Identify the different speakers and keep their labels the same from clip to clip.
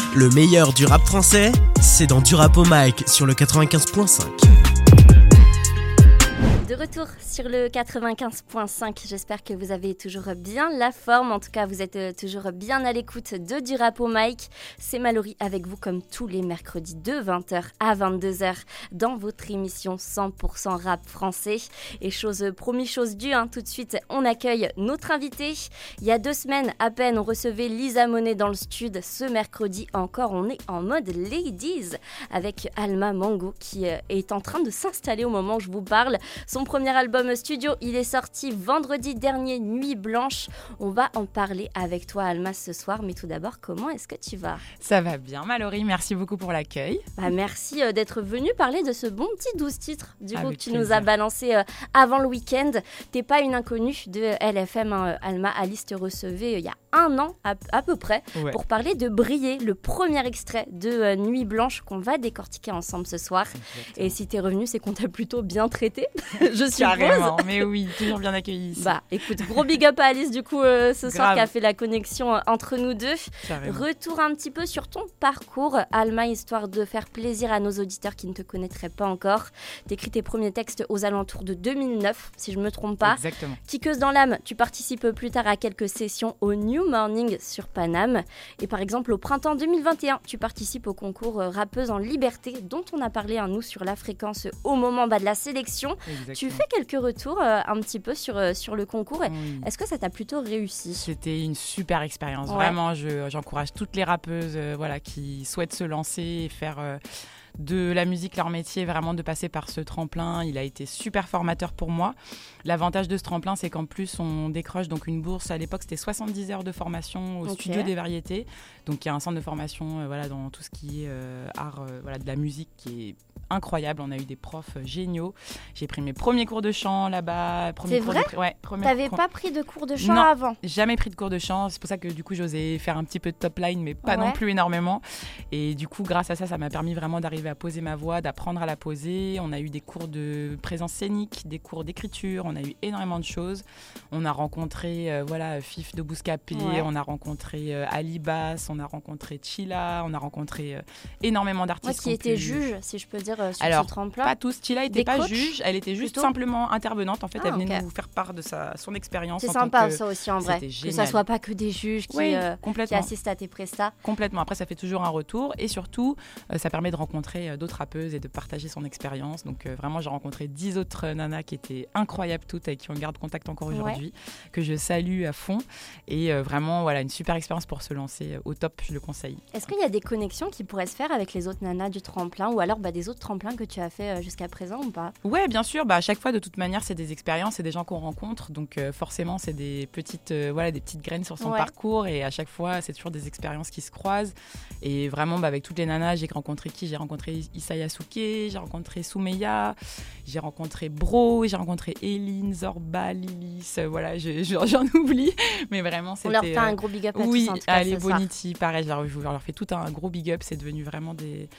Speaker 1: Le meilleur du rap français, c'est dans Du Rap au Mic sur le 95.5.
Speaker 2: De retour sur le 95.5, j'espère que vous avez toujours bien la forme, en tout cas vous êtes toujours bien à l'écoute de Du Rap au Mic. C'est Mallory avec vous comme tous les mercredis de 20h à 22h dans votre émission 100% rap français. Et chose promis, chose due, tout de suite on accueille notre invité. Il y a 2 semaines à peine on recevait Lisa Monet dans le studio. Ce mercredi encore on est en mode ladies avec Alma Mango qui est en train de s'installer au moment où je vous parle. Son premier album studio, il est sorti vendredi dernier, Nuit Blanche. On va en parler avec toi, Alma, ce soir. Mais tout d'abord, comment est-ce que tu vas ?
Speaker 3: Ça va bien, Mallory. Merci beaucoup pour l'accueil.
Speaker 2: Merci d'être venue parler de ce bon petit 12 titres du coup, que tu
Speaker 3: plaisir.
Speaker 2: nous as balancé avant le week-end. T'es pas une inconnue de LFM, Alma. Alice te recevait il y a 1 an à peu près pour parler de Briller, le premier extrait de Nuit Blanche qu'on va décortiquer ensemble ce soir.
Speaker 3: Exactement.
Speaker 2: Et si t'es revenue, c'est qu'on t'a plutôt bien traité. Je suppose.
Speaker 3: Carrément, mais oui, toujours bien accueilli ici.
Speaker 2: Écoute, gros big up à Alice du coup ce soir qui a fait la connexion entre nous deux.
Speaker 3: Carrément.
Speaker 2: Retour un petit peu sur ton parcours, Alma, histoire de faire plaisir à nos auditeurs qui ne te connaîtraient pas encore. T'écris tes premiers textes aux alentours de 2009, si je me trompe pas.
Speaker 3: Exactement.
Speaker 2: Kickeuse dans l'âme, tu participes plus tard à quelques sessions au New Morning sur Paname. Et par exemple, au printemps 2021, tu participes au concours Rappeuse en Liberté, dont on a parlé nous sur la fréquence au moment de la sélection.
Speaker 3: Exactement.
Speaker 2: Tu fais quelques retours un petit peu sur le concours.
Speaker 3: Oui.
Speaker 2: Est-ce que ça t'a plutôt réussi ?
Speaker 3: C'était une super expérience.
Speaker 2: Ouais.
Speaker 3: Vraiment, j'encourage toutes les rappeuses qui souhaitent se lancer et faire de la musique leur métier, vraiment de passer par ce tremplin. Il a été super formateur pour moi. L'avantage de ce tremplin, c'est qu'en plus, on décroche donc une bourse. À l'époque, c'était 70 heures de formation au Studio des Variétés. Donc, il y a un centre de formation dans tout ce qui est art de la musique qui est incroyable. On a eu des profs géniaux. J'ai pris mes premiers cours de chant là-bas.
Speaker 2: C'est vrai ? T'avais pas pris de cours de chant avant ?
Speaker 3: Jamais pris de cours de chant. C'est pour ça que du coup, j'osais faire un petit peu de top line, mais pas non plus énormément. Et du coup, grâce à ça, ça m'a permis vraiment d'arriver à poser ma voix, d'apprendre à la poser. On a eu des cours de présence scénique, des cours d'écriture. On a eu énormément de choses. On a rencontré Fif de Bouscapé, on a rencontré Alibas, on a rencontré Chila, on a rencontré énormément d'artistes.
Speaker 2: Qui étaient juges, si je peux dire, sur
Speaker 3: Alors,
Speaker 2: ce tremplin.
Speaker 3: pas tous. Chila n'était pas juge, elle était juste simplement intervenante. En fait, elle venait nous faire part de son expérience.
Speaker 2: C'est sympa ça aussi en vrai, que ça soit pas que des juges qui assistent à tes prestats.
Speaker 3: Complètement. Après, ça fait toujours un retour et surtout, ça permet de rencontrer d'autres rappeuses et de partager son expérience. Donc vraiment, j'ai rencontré 10 autres nanas qui étaient incroyables toutes, avec qui on garde contact encore aujourd'hui, que je salue à fond. Et vraiment, une super expérience pour se lancer au top, je le conseille.
Speaker 2: Est-ce qu'il y a des connexions qui pourraient se faire avec les autres nanas du tremplin ou alors des autres tremplins que tu as fait jusqu'à présent ou pas ?
Speaker 3: Ouais, bien sûr. À chaque fois, de toute manière, c'est des expériences, c'est des gens qu'on rencontre. Donc forcément, c'est des petites graines sur son parcours. Et à chaque fois, c'est toujours des expériences qui se croisent. Et vraiment, avec toutes les nanas, j'ai rencontré qui ? J'ai rencontré Issa Yasuke, j'ai rencontré Soumeya, j'ai rencontré Bro, j'ai rencontré Eline, Zorba, Lilis. J'en oublie. Mais vraiment, c'était...
Speaker 2: On leur fait un gros big up à tous, en tout cas,
Speaker 3: allez, Boniti, pareil, je leur fais tout un gros big up. C'est devenu vraiment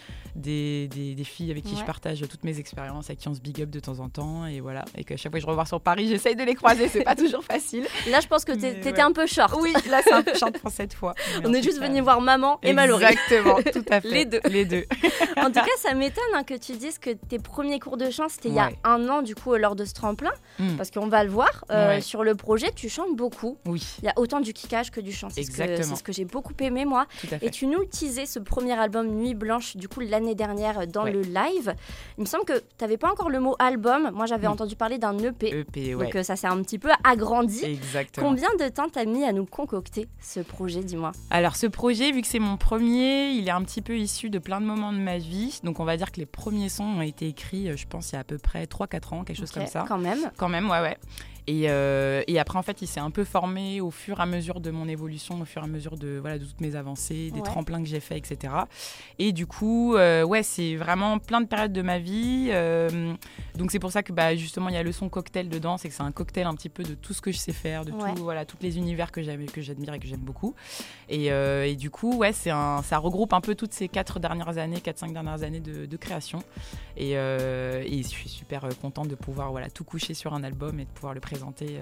Speaker 3: des filles avec qui je partage toutes mes expériences, avec qui on se big up de temps en temps. Et voilà. Et que chaque fois que je revois sur Paris, j'essaye de les croiser. C'est pas toujours facile.
Speaker 2: Là, je pense que t'étais un peu short.
Speaker 3: Oui, là, c'est un peu short pour cette fois. Mais
Speaker 2: on est juste venus voir maman et Mallory.
Speaker 3: Exactement, tout à fait.
Speaker 2: Les deux. En tout cas, ça m'étonne que tu dises que tes premiers cours de chant, c'était il y a 1 an, du coup, lors de ce tremplin. Parce qu'on va le voir, sur le projet, tu chantes beaucoup.
Speaker 3: Oui.
Speaker 2: Il y a autant du kickage que du chant. C'est ce que j'ai beaucoup aimé, moi. Et tu nous le teasais, ce premier album Nuit Blanche, du coup, l'année dernière, dans le live. Il me semble que tu n'avais pas encore le mot album. Moi, j'avais entendu parler d'un EP. Donc, ça s'est un petit peu agrandi.
Speaker 3: Exactement.
Speaker 2: Combien de temps t'as mis à nous concocter ce projet, dis-moi ?
Speaker 3: Alors, ce projet, vu que c'est mon premier, il est un petit peu issu de plein de moments de ma vie. Donc, on va dire que les premiers sons ont été écrits, je pense, il y a à peu près 3-4 ans, quelque chose comme ça.
Speaker 2: Quand même,
Speaker 3: ouais. Et après, en fait, il s'est un peu formé au fur et à mesure de mon évolution, au fur et à mesure de toutes mes avancées, des tremplins que j'ai faits, etc. Et du coup, c'est vraiment plein de périodes de ma vie. Donc, c'est pour ça que justement, il y a le son cocktail dedans. C'est que c'est un cocktail un petit peu de tout ce que je sais faire, de tous les univers que j'admire et que j'aime beaucoup. Et du coup, ça regroupe un peu toutes ces 4-5 dernières années de création. Et je suis super contente de pouvoir tout coucher sur un album et de pouvoir le présenter présenter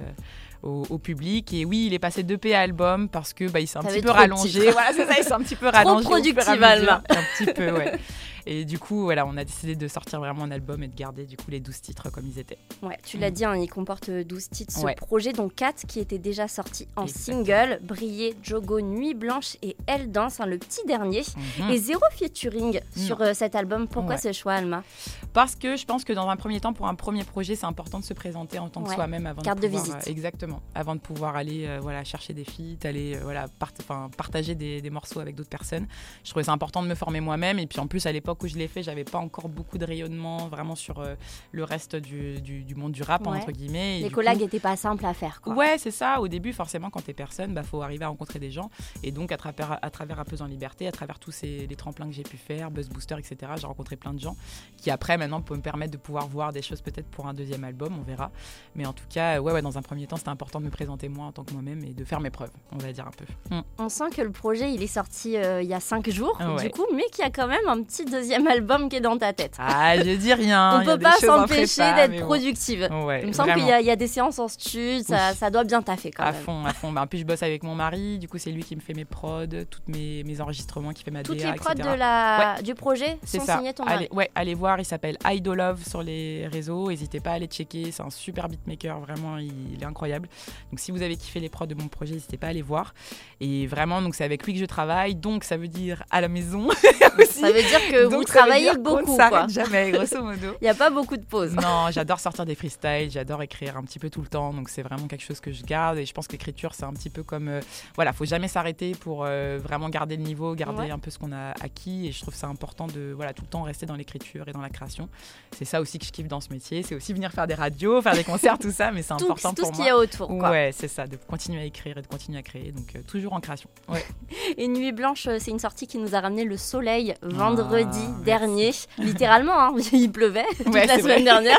Speaker 3: au public. Et oui, il est passé d'EP à album parce que il s'est un petit peu
Speaker 2: trop
Speaker 3: rallongé. Voilà, c'est ça, il s'est un petit peu rallongé.
Speaker 2: Trop productive, Alma.
Speaker 3: Un petit peu, ouais. Et du coup, voilà, on a décidé de sortir vraiment un album et de garder du coup les 12 titres comme ils étaient.
Speaker 2: Ouais, tu l'as dit, il comporte 12 titres. Ce
Speaker 3: Ouais.
Speaker 2: projet, dont 4 qui étaient déjà sortis en
Speaker 3: Exactement.
Speaker 2: single, Briller, Jogo, Nuit Blanche et Elle Danse, le petit dernier.
Speaker 3: Mhm.
Speaker 2: Et 0 featuring sur cet album. Pourquoi
Speaker 3: Ouais.
Speaker 2: ce choix, Alma?
Speaker 3: Parce que je pense que dans un premier temps, pour un premier projet, c'est important de se présenter en tant que soi-même avant
Speaker 2: Carte
Speaker 3: de
Speaker 2: de
Speaker 3: pouvoir,
Speaker 2: visite.
Speaker 3: Exactement. Avant de pouvoir aller chercher des feats, aller partager des morceaux avec d'autres personnes. Je trouvais ça important de me former moi-même. Et puis en plus, à l'époque où je l'ai fait, j'avais pas encore beaucoup de rayonnement vraiment sur le reste du monde du rap, entre guillemets. Et
Speaker 2: Les
Speaker 3: du
Speaker 2: collabs
Speaker 3: coup,
Speaker 2: n'étaient pas simples à faire, quoi.
Speaker 3: Ouais, c'est ça. Au début, forcément, quand t'es personne, faut arriver à rencontrer des gens. Et donc, à travers Rappeuse en Liberté, à travers tous les tremplins que j'ai pu faire, Buzz Booster, etc., j'ai rencontré plein de gens qui, après, maintenant, peuvent me permettre de pouvoir voir des choses peut-être pour un deuxième album, on verra. Mais en tout cas, dans un premier temps, c'était important de me présenter moi en tant que moi-même et de faire mes preuves, on va dire un peu.
Speaker 2: On sent que le projet, il est sorti il y a 5 jours,
Speaker 3: Ouais.
Speaker 2: du coup, mais qu'il y a quand même un petit deuxième album qui est dans ta tête.
Speaker 3: Ah, je dis rien.
Speaker 2: On
Speaker 3: il y a
Speaker 2: peut
Speaker 3: des
Speaker 2: pas
Speaker 3: choses en
Speaker 2: s'empêcher
Speaker 3: prépa,
Speaker 2: d'être
Speaker 3: mais bon.
Speaker 2: productive.
Speaker 3: Ouais,
Speaker 2: Il me semble qu'il y a des séances en stud, ça doit bien taffer quand
Speaker 3: à
Speaker 2: même.
Speaker 3: fond. En plus, je bosse avec mon mari, du coup, c'est lui qui me fait mes prods, tous mes enregistrements, qui fait ma
Speaker 2: Toutes
Speaker 3: DA,
Speaker 2: les prods
Speaker 3: etc.
Speaker 2: du projet
Speaker 3: C'est
Speaker 2: sont
Speaker 3: ça.
Speaker 2: signées ton mari.
Speaker 3: Allez voir, il s'appelle Idolove sur les réseaux. N'hésitez pas à aller checker, c'est un super beatmaker, vraiment, il est incroyable. Donc si vous avez kiffé les prods de mon projet, n'hésitez pas à aller voir. Et vraiment, donc c'est avec lui que je travaille, donc ça veut dire à la maison aussi.
Speaker 2: Ça veut dire que
Speaker 3: Donc,
Speaker 2: vous
Speaker 3: ça veut
Speaker 2: travaillez
Speaker 3: dire qu'on
Speaker 2: beaucoup,
Speaker 3: ne
Speaker 2: quoi.
Speaker 3: s'arrête jamais, grosso modo.
Speaker 2: Il n'y a pas beaucoup de pauses.
Speaker 3: Non, j'adore sortir des freestyles, j'adore écrire un petit peu tout le temps, donc c'est vraiment quelque chose que je garde. Et je pense que l'écriture, c'est un petit peu comme faut jamais s'arrêter pour vraiment garder le niveau, garder un peu ce qu'on a acquis. Et je trouve ça important de tout le temps rester dans l'écriture et dans la création. C'est ça aussi que je kiffe dans ce métier. C'est aussi venir faire des radios, faire des concerts, tout ça, mais c'est important
Speaker 2: Tout
Speaker 3: pour
Speaker 2: ce
Speaker 3: moi.
Speaker 2: qu'il y a autour, quoi.
Speaker 3: Ouais, c'est ça, de continuer à écrire et de continuer à créer, donc toujours en création. Ouais.
Speaker 2: Et Nuit Blanche, c'est une sortie qui nous a ramené le soleil vendredi
Speaker 3: merci.
Speaker 2: dernier. Littéralement, il pleuvait toute
Speaker 3: Ouais,
Speaker 2: la
Speaker 3: c'est
Speaker 2: semaine dernière.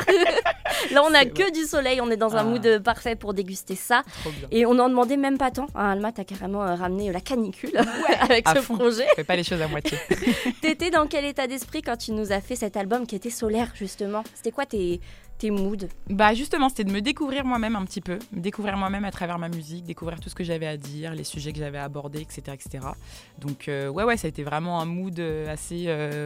Speaker 2: Là, on n'a
Speaker 3: C'est
Speaker 2: que du soleil, on est dans un mood parfait pour déguster ça.
Speaker 3: Trop bien.
Speaker 2: Et on n'en demandait même pas tant. Alma, t'as carrément ramené la canicule avec
Speaker 3: À
Speaker 2: ce
Speaker 3: fond.
Speaker 2: projet.
Speaker 3: Fais pas les choses à moitié.
Speaker 2: T'étais dans quel état d'esprit quand tu nous as fait cet album qui était solaire, justement? C'était quoi tes moods?
Speaker 3: Justement, c'était de me découvrir moi-même un petit peu, me découvrir moi-même à travers ma musique, découvrir tout ce que j'avais à dire, les sujets que j'avais abordés, etc., etc. Donc ça a été vraiment un mood assez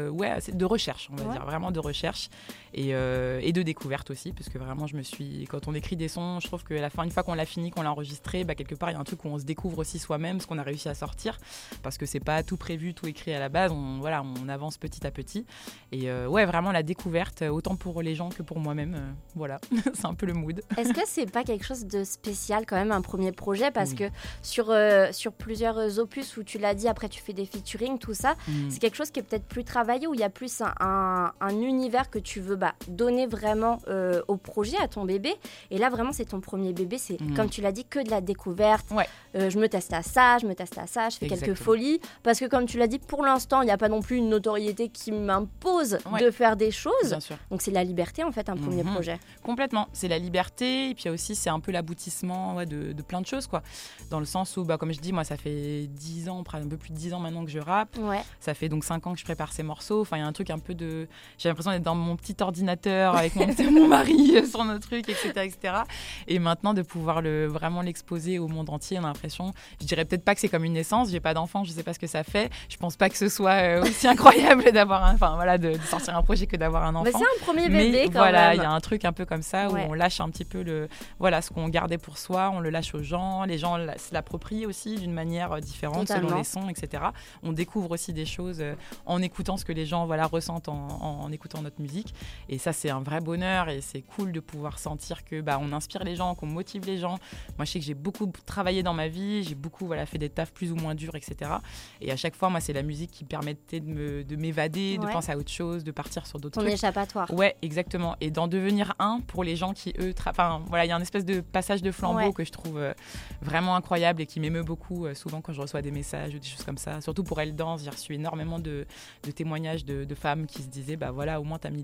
Speaker 3: de recherche, on va dire, vraiment de recherche et de découverte aussi, parce que vraiment quand on écrit des sons, je trouve qu'à la fin, une fois qu'on l'a fini, qu'on l'a enregistré, quelque part il y a un truc où on se découvre aussi soi-même, ce qu'on a réussi à sortir, parce que c'est pas tout prévu, tout écrit à la base, on avance petit à petit et vraiment la découverte, autant pour les gens que pour moi-même. Voilà, c'est un peu le mood.
Speaker 2: Est-ce que c'est pas quelque chose de spécial quand même, un premier projet? Parce que sur plusieurs opus où tu l'as dit, après tu fais des featuring, tout ça, c'est quelque chose qui est peut-être plus travaillé, où il y a plus un univers que tu veux donner vraiment au projet, à ton bébé. Et là vraiment c'est ton premier bébé, c'est comme tu l'as dit, que de la découverte. Je me teste à ça, je fais quelques folies. Parce que comme tu l'as dit, pour l'instant il n'y a pas non plus une notoriété qui m'impose de faire des choses.
Speaker 3: Bien sûr.
Speaker 2: Donc c'est la liberté en fait, un premier projet.
Speaker 3: Complètement, c'est la liberté et puis aussi c'est un peu l'aboutissement de plein de choses, quoi. Dans le sens où, comme je dis, moi ça fait 10 ans, un peu plus de 10 ans maintenant que je rappe. Ça fait donc 5 ans que je prépare ces morceaux. Enfin, il y a un truc un peu de... J'ai l'impression d'être dans mon petit ordinateur avec mon mari sur nos trucs, etc., etc. Et maintenant de pouvoir vraiment l'exposer au monde entier, on a l'impression... Je dirais peut-être pas que c'est comme une naissance, j'ai pas d'enfant, je sais pas ce que ça fait. Je pense pas que ce soit aussi incroyable d'avoir de sortir un projet que d'avoir un enfant.
Speaker 2: Mais c'est un premier bébé quand
Speaker 3: même.
Speaker 2: même.
Speaker 3: Il y a un truc un peu comme ça où on lâche un petit peu ce qu'on gardait pour soi, on le lâche aux gens, les gens se l'approprient aussi d'une manière différente. Totalement. Selon les sons, etc. On découvre aussi des choses en écoutant ce que les gens ressentent en écoutant notre musique, et ça c'est un vrai bonheur et c'est cool de pouvoir sentir que on inspire les gens, qu'on motive les gens. Moi je sais que j'ai beaucoup travaillé dans ma vie, j'ai beaucoup fait des tafs plus ou moins durs, etc. Et à chaque fois moi c'est la musique qui permettait de m'évader, de penser à autre chose, de partir sur d'autres trucs.
Speaker 2: Ton échappatoire.
Speaker 3: Ouais, exactement, et d'en devenir un pour les gens qui eux il y a un espèce de passage de flambeau que je trouve vraiment incroyable et qui m'émeut beaucoup souvent quand je reçois des messages ou des choses comme ça, surtout pour Elle Danse. J'ai reçu énormément de témoignages de femmes qui se disaient au moins t'as mis les mots sur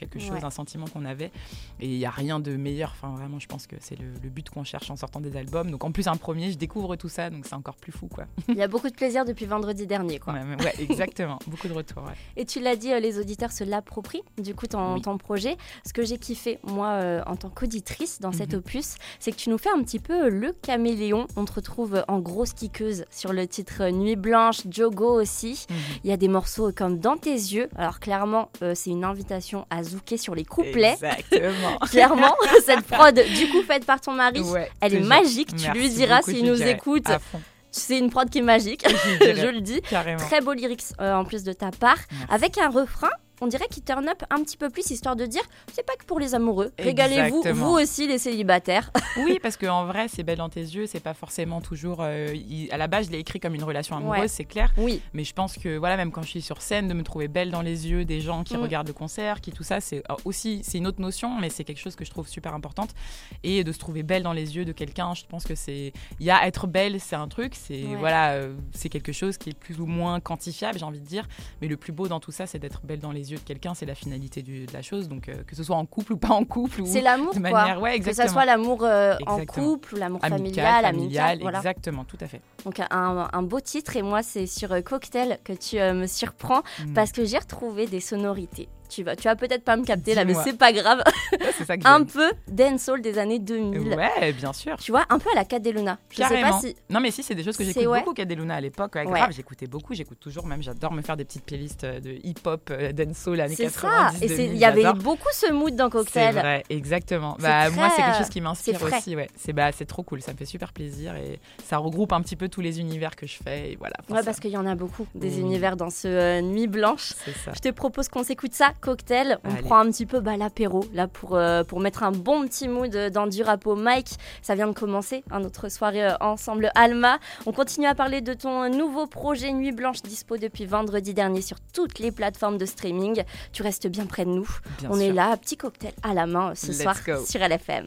Speaker 3: quelque chose, un sentiment qu'on avait. Et il n'y a rien de meilleur. Enfin, vraiment, je pense que c'est le but qu'on cherche en sortant des albums. Donc, en plus, un premier, je découvre tout ça, donc c'est encore plus fou, quoi.
Speaker 2: Il y a beaucoup de plaisir depuis vendredi dernier, quoi.
Speaker 3: Ouais, exactement. Beaucoup de retours, ouais.
Speaker 2: Et tu l'as dit, les auditeurs se l'approprient, du coup, ton projet. Ce que j'ai kiffé, moi, en tant qu'auditrice dans cet opus, c'est que tu nous fais un petit peu le caméléon. On te retrouve en grosse kickeuse sur le titre Nuit Blanche, Jogo aussi. Il y a des morceaux comme Dans tes yeux. Alors, clairement, c'est une invitation à zouker sur les couplets.
Speaker 3: Exactement.
Speaker 2: Clairement, cette prod, du coup, faite par ton mari, elle est magique. Tu lui diras s'il nous écoute. C'est une prod qui est magique, je le dis.
Speaker 3: Carrément.
Speaker 2: Très beau lyrics en plus de ta part.
Speaker 3: Merci.
Speaker 2: Avec un refrain, on dirait qu'il turn up un petit peu plus, histoire de dire, c'est pas que pour les amoureux. Régalez-vous, vous aussi les célibataires.
Speaker 3: Oui, parce qu'en vrai, c'est Belle dans tes yeux, c'est pas forcément toujours... à la base, je l'ai écrit comme une relation amoureuse, c'est clair.
Speaker 2: Oui.
Speaker 3: Mais je pense que, voilà, même quand je suis sur scène, de me trouver belle dans les yeux des gens qui regardent le concert, qui tout ça, c'est aussi c'est une autre notion, mais c'est quelque chose que je trouve super importante. Et de se trouver belle dans les yeux de quelqu'un, je pense que c'est... Il y a être belle, c'est un truc, c'est, c'est quelque chose qui est plus ou moins quantifiable, j'ai envie de dire. Mais le plus beau dans tout ça, c'est d'être belle dans les yeux de quelqu'un, c'est la finalité de la chose. Donc, que ce soit en couple ou pas en couple.
Speaker 2: C'est l'amour,
Speaker 3: de manière...
Speaker 2: quoi.
Speaker 3: Ouais,
Speaker 2: que ce soit l'amour en couple ou l'amour familial, voilà.
Speaker 3: Exactement, tout à fait.
Speaker 2: Donc un beau titre, et moi c'est sur Cocktail que tu me surprends parce que j'ai retrouvé des sonorités. Tu vas peut-être pas me capter là, mais c'est pas grave.
Speaker 3: C'est ça que
Speaker 2: un peu dancehall des années 2000.
Speaker 3: Ouais, bien sûr.
Speaker 2: Tu vois, un peu à la Cat Luna.
Speaker 3: Carrément.
Speaker 2: Je sais pas si...
Speaker 3: Non, mais si, c'est des choses que j'écoute beaucoup, Cat Luna à l'époque. Ouais, grave, j'écoutais beaucoup, j'écoute toujours, même j'adore me faire des petites playlists de hip-hop, dancehall, années 90.
Speaker 2: C'est ça, et il y avait beaucoup ce mood dans Cocktail.
Speaker 3: C'est vrai, exactement. Moi, c'est quelque chose qui m'inspire aussi. Ouais. C'est trop cool, ça me fait super plaisir et ça regroupe un petit peu tous les univers que je fais. Et voilà,
Speaker 2: parce qu'il y en a beaucoup, des univers dans ce Nuit Blanche.
Speaker 3: C'est ça.
Speaker 2: Je te propose qu'on s'écoute ça, Cocktail. On prend un petit peu l'apéro là pour mettre un bon petit mood dans du rap au mic. Ça vient de commencer, notre soirée ensemble Alma. On continue à parler de ton nouveau projet Nuit Blanche, dispo depuis vendredi dernier sur toutes les plateformes de streaming. Tu restes bien près de nous. On est là, petit cocktail à la main ce soir sur LFM.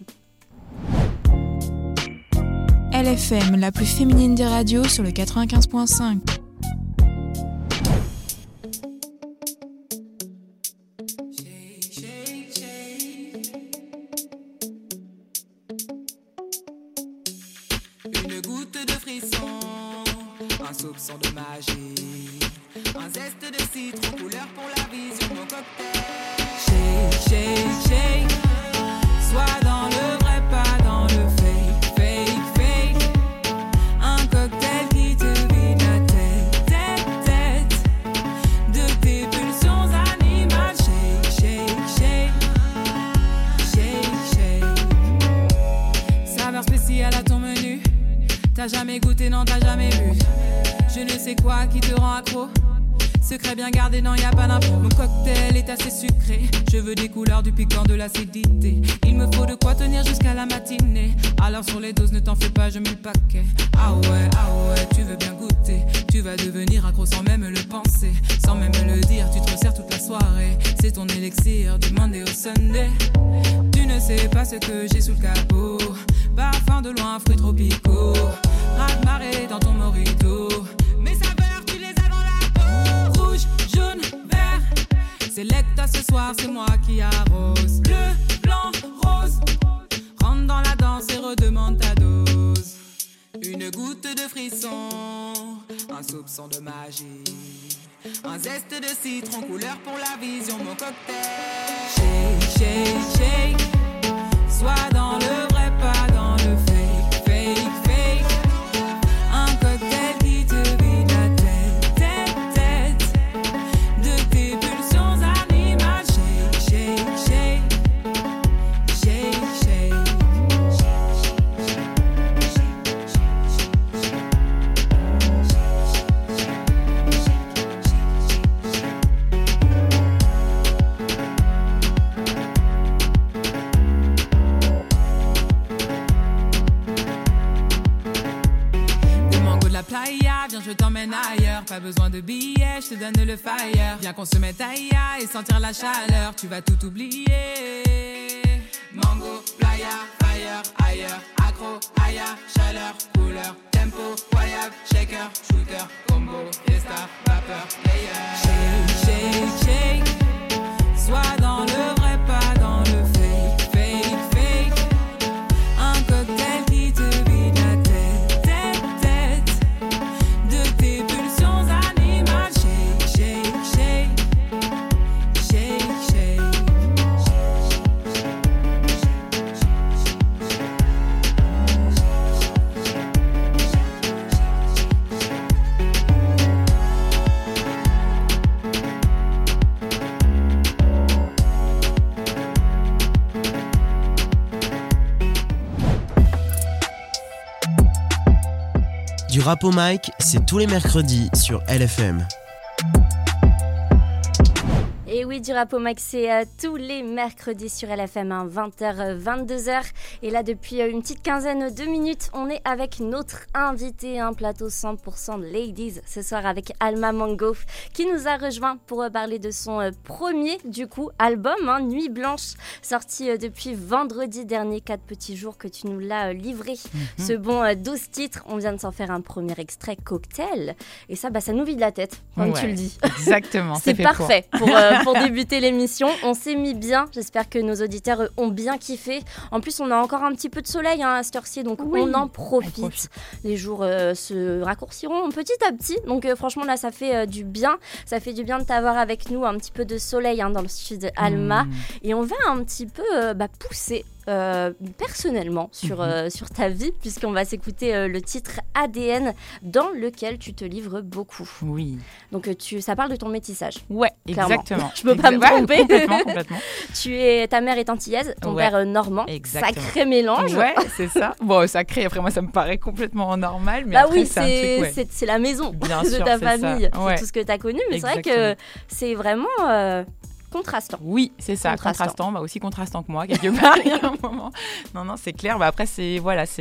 Speaker 4: LFM, la plus féminine des radios sur le 95.5.
Speaker 5: Soupçon de magie, un zeste de citron, couleur pour la vision, mon cocktail. Shake, shake, shake, sois dans le vrai, pas dans le fake, fake, fake. Un cocktail qui te vide la tête, tête, tête. De tes pulsions animales. Shake, shake, shake, shake, shake. Saveur spéciale à ton menu. T'as jamais goûté, non, t'as jamais vu. Je ne sais quoi qui te rend accro. Secret bien gardé, non, y a pas d'impro. Mon cocktail est assez sucré. Je veux des couleurs, du piquant, de l'acidité. Il me faut de quoi tenir jusqu'à la matinée. Alors sur les doses, ne t'en fais pas, je mets le paquet. Ah ouais, tu veux bien goûter. Tu vas devenir accro sans même le penser. Sans même le dire, tu te resserres toute la soirée. C'est ton élixir du Monday au Sunday. Tu ne sais pas ce que j'ai sous le capot. Parfum de loin, fruits tropicaux. Raz-marée dans ton mojito. Mes saveurs, tu les as dans la peau. Rouge, jaune, vert. Sélecta ce soir, c'est moi qui arrose. Bleu, blanc, rose. Rentre dans la danse et redemande ta dose. Une goutte de frisson, un soupçon de magie. Un zeste de citron, couleur pour la vision, mon cocktail. Shake, shake, shake. Sois dans le vrai, pas dans le fake, fake, fake. Un cocktail qui te vide la tête, tête, tête. De tes pulsions animales. Shake, shake, shake. Shake, shake. Playa, viens je t'emmène ailleurs. Pas besoin de billets, je te donne le fire. Viens qu'on se mette aïe et sentir la chaleur. Tu vas tout oublier. Mango, playa, fire, ailleurs. Accro, aya, chaleur, couleur. Tempo, voyage, shaker, shooter. Combo, fiesta, vapeur, player. Shake, shake, shake. Sois dans le vrai.
Speaker 1: rap au mic, c'est tous les mercredis sur LFM.
Speaker 2: Et oui, du rap au mic, c'est tous les mercredis sur LFM, 20h, 22h. Et là, depuis une petite quinzaine de minutes, on est avec notre invité, un plateau 100% ladies, ce soir avec Alma Mango, qui nous a rejoint pour parler de son premier, du coup, album, Nuit Blanche, sorti depuis vendredi dernier, 4 petits jours que tu nous l'as livré. Ce bon 12 titres, on vient de s'en faire un premier extrait, Cocktail. Et ça, ça nous vide la tête, comme tu le dis.
Speaker 3: Exactement.
Speaker 2: C'est parfait pour débuter l'émission. On s'est mis bien. J'espère que nos auditeurs ont bien kiffé. En plus, on a encore un petit peu de soleil à cette heure-ci, donc on en profite. Les jours se raccourciront petit à petit. Donc franchement, là, ça fait du bien. Ça fait du bien de t'avoir avec nous. Un petit peu de soleil dans le sud, Alma. Et on va un petit peu pousser personnellement sur ta vie, puisqu'on va s'écouter le titre ADN dans lequel tu te livres beaucoup.
Speaker 3: Oui.
Speaker 2: Donc ça parle de ton métissage.
Speaker 3: Ouais,
Speaker 2: clairement.
Speaker 3: Exactement.
Speaker 2: Je peux pas me tromper.
Speaker 3: Complètement.
Speaker 2: Ta mère est antillaise, ton père normand.
Speaker 3: Exactement.
Speaker 2: Sacré mélange.
Speaker 3: Ouais, c'est ça. Bon, sacré, après moi ça me paraît complètement normal, mais après,
Speaker 2: oui,
Speaker 3: c'est un truc,
Speaker 2: c'est la maison
Speaker 3: bien
Speaker 2: de
Speaker 3: sûr,
Speaker 2: ta
Speaker 3: c'est
Speaker 2: famille,
Speaker 3: ça. Ouais.
Speaker 2: c'est tout ce que tu as connu, mais
Speaker 3: Exactement.
Speaker 2: c'est vrai que c'est vraiment contrastant.
Speaker 3: Oui, c'est ça, contrastant, aussi contrastant que moi, quelque part, il y a un moment. Non, c'est clair. Après, c'est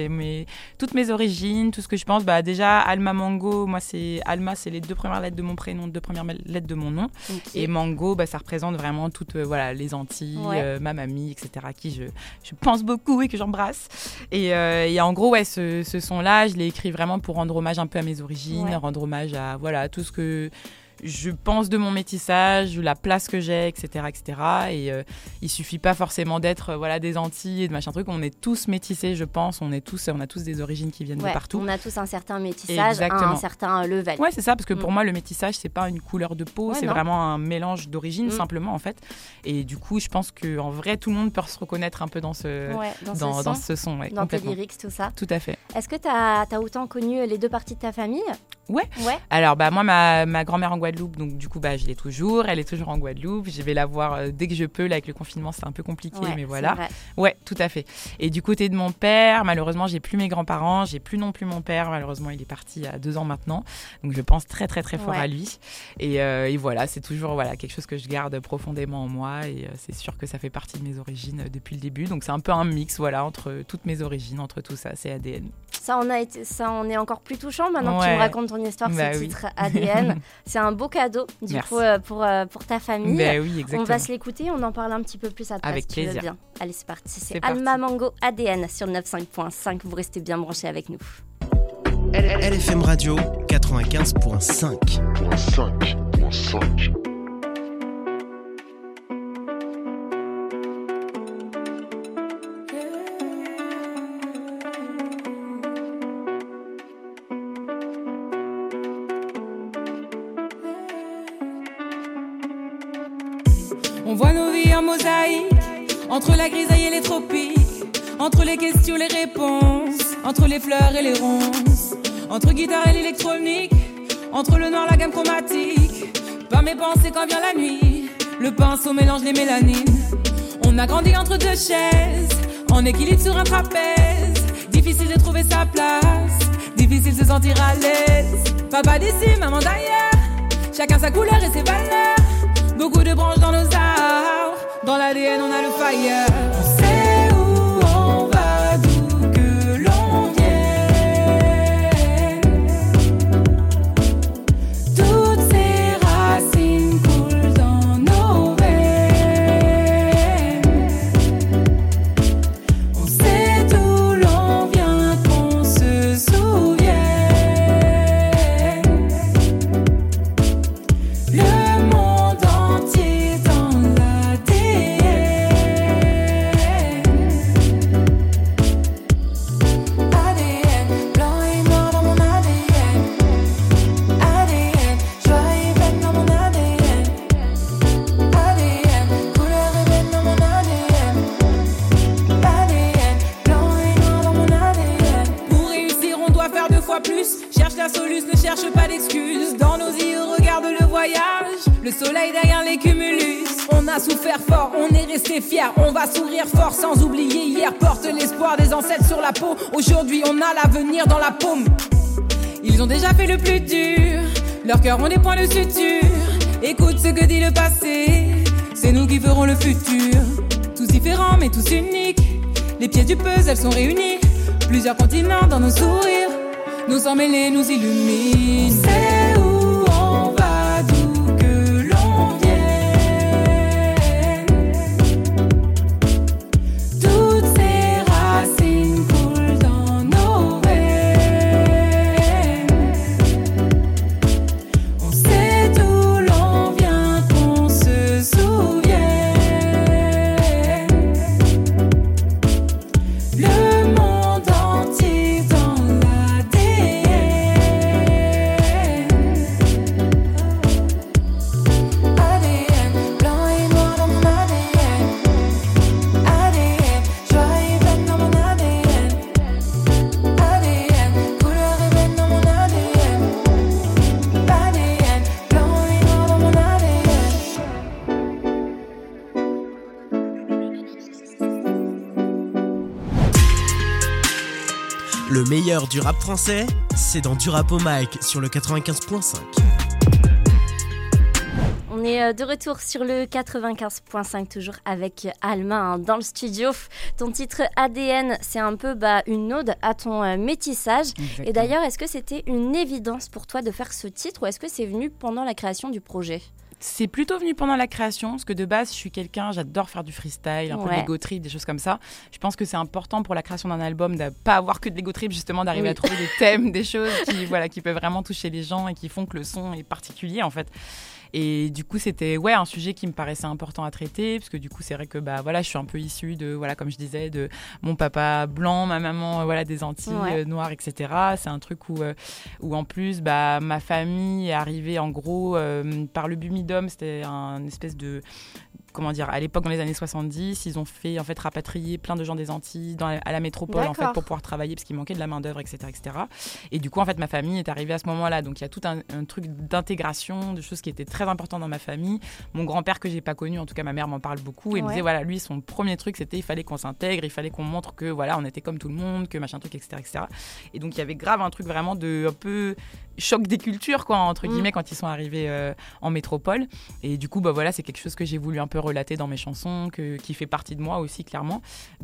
Speaker 3: toutes mes origines, tout ce que je pense. Déjà, Alma Mango, moi, Alma, c'est les 2 premières lettres de mon prénom, 2 premières lettres de mon nom. Okay. Et Mango, ça représente vraiment toutes les Antilles, ma mamie, etc., à qui je pense beaucoup et que j'embrasse. Et en gros, ce son-là, je l'ai écrit vraiment pour rendre hommage un peu à mes origines, rendre hommage à tout ce que je pense de mon métissage, la place que j'ai, etc. Et il suffit pas forcément d'être des Antilles et de machin truc. On est tous métissés, je pense. On a tous des origines qui viennent de partout.
Speaker 2: On a tous un certain métissage, un certain level.
Speaker 3: Ouais, c'est ça, parce que pour moi, le métissage, c'est pas une couleur de peau, c'est vraiment un mélange d'origines, simplement, en fait. Et du coup, je pense qu'en vrai, tout le monde peut se reconnaître un peu dans ce son. Ouais,
Speaker 2: dans tes lyrics, tout ça.
Speaker 3: Tout à fait.
Speaker 2: Est-ce que t'as autant connu les 2 parties de ta famille ?
Speaker 3: Ouais. Alors, moi, ma grand-mère en Guadeloupe, donc du coup, je l'ai toujours. Elle est toujours en Guadeloupe. Je vais la voir dès que je peux. Là, avec le confinement, c'est un peu compliqué, mais voilà. Ouais, tout à fait. Et du côté de mon père, malheureusement, j'ai plus mes grands-parents. J'ai plus non plus mon père. Malheureusement, il est parti il y a 2 ans maintenant. Donc, je pense très, très, très fort à lui. Et voilà, c'est toujours quelque chose que je garde profondément en moi. Et c'est sûr que ça fait partie de mes origines depuis le début. Donc, c'est un peu un mix, entre toutes mes origines, entre tout ça. C'est ADN.
Speaker 2: Ça, on est encore plus touchant maintenant que tu me racontes ton histoire, ce titre ADN. C'est un beau cadeau, du coup, pour ta famille.
Speaker 3: Oui, exactement.
Speaker 2: On va se l'écouter, on en parle un petit peu plus après.
Speaker 3: Avec plaisir.
Speaker 2: Tu veux bien. Allez, c'est parti. C'est Alma Mango ADN sur le 95.5. Vous restez bien branchés avec nous.
Speaker 1: LFM Radio 95.5.
Speaker 5: On voit nos vies en mosaïque, entre la grisaille et les tropiques, entre les questions et les réponses, entre les fleurs et les ronces, entre guitare et l'électronique, entre le noir, la gamme chromatique. Par mes pensées quand vient la nuit, le pinceau mélange les mélanines. On a grandi entre 2 chaises, en équilibre sur un trapèze. Difficile de trouver sa place, difficile de se sentir à l'aise. Papa d'ici, maman d'ailleurs, chacun sa couleur et ses valeurs. Beaucoup de branches dans nos arbres, dans l'ADN on a le fire. On sait où on va, d'où que l'on vienne. Toutes ces racines coulent dans nos veines. On sait d'où l'on vient, qu'on se souvienne. Le monde entier dans l'ADN. ADN, blanc et noir dans mon ADN. ADN, joie et peine dans mon ADN. ADN, couleur et peine dans mon ADN. ADN, blanc et noir dans mon ADN. Pour réussir, on doit faire 2 fois plus. Cherche la solution, ne cherche pas d'excuses. Dans nos yeux, regarde le voyage. Le soleil derrière les cumulus. On a souffert fort, on est resté fiers. On va sourire fort sans oublier hier. Porte l'espoir des ancêtres sur la peau. Aujourd'hui, on a l'avenir dans la paume. Il Ils ont déjà fait le plus dur, leurs cœurs ont des points de suture. Écoute ce que dit le passé, c'est nous qui ferons le futur. Tous différents mais tous uniques, les pièces du puzzle sont réunies. Plusieurs continents dans nos sourires, nos sangs mêlés nous illuminent. C'est où on va, d'où que l'on vienne. Toutes ces racines coulent dans nos veines. On sait d'où l'on vient, qu'on se souvienne. Le monde entier dans l'ADN. ADN, blanc et noir dans mon ADN. ADN, joie et peine dans mon ADN. ADN, couleur et peine dans mon ADN. ADN, blanc et noir dans mon ADN.
Speaker 1: Le meilleur du rap français, c'est dans Du Rap au Mic sur le 95.5.
Speaker 2: On est de retour sur le 95.5, toujours avec Alma dans le studio. Ton titre ADN, c'est un peu une ode à ton métissage.
Speaker 3: Exactement.
Speaker 2: Et d'ailleurs, est-ce que c'était une évidence pour toi de faire ce titre ou est-ce que c'est venu pendant la création du projet ?
Speaker 3: C'est plutôt venu pendant la création, parce que de base, je suis j'adore faire du freestyle, un peu de l'ego trip, des choses comme ça. Je pense que c'est important pour la création d'un album de ne pas avoir que de l'ego trip, justement, d'arriver à trouver des thèmes, des choses qui peuvent vraiment toucher les gens et qui font que le son est particulier, en fait. Et du coup, c'était un sujet qui me paraissait important à traiter, parce que du coup, c'est vrai que je suis un peu issue de, comme je disais, de mon papa blanc, ma maman des Antilles noires, etc. C'est un truc où en plus, ma famille est arrivée en gros par le Bumidum. C'était un espèce de... à l'époque, dans les années 70, ils ont fait rapatrier plein de gens des Antilles à la métropole pour pouvoir travailler parce qu'il manquait de la main-d'œuvre, etc., etc. Et du coup, ma famille est arrivée à ce moment-là. Donc, il y a tout un truc d'intégration, de choses qui étaient très importantes dans ma famille. Mon grand-père, que j'ai pas connu, en tout cas, ma mère m'en parle beaucoup. Et me disait, lui, son premier truc, c'était il fallait qu'on s'intègre, il fallait qu'on montre que, on était comme tout le monde, que machin truc, etc., etc. Et donc, il y avait grave un truc vraiment de un peu choc des cultures, entre guillemets, quand ils sont arrivés en métropole. Et du coup, c'est quelque chose que j'ai voulu un peu relater dans mes chansons, qui fait partie de moi aussi, clairement,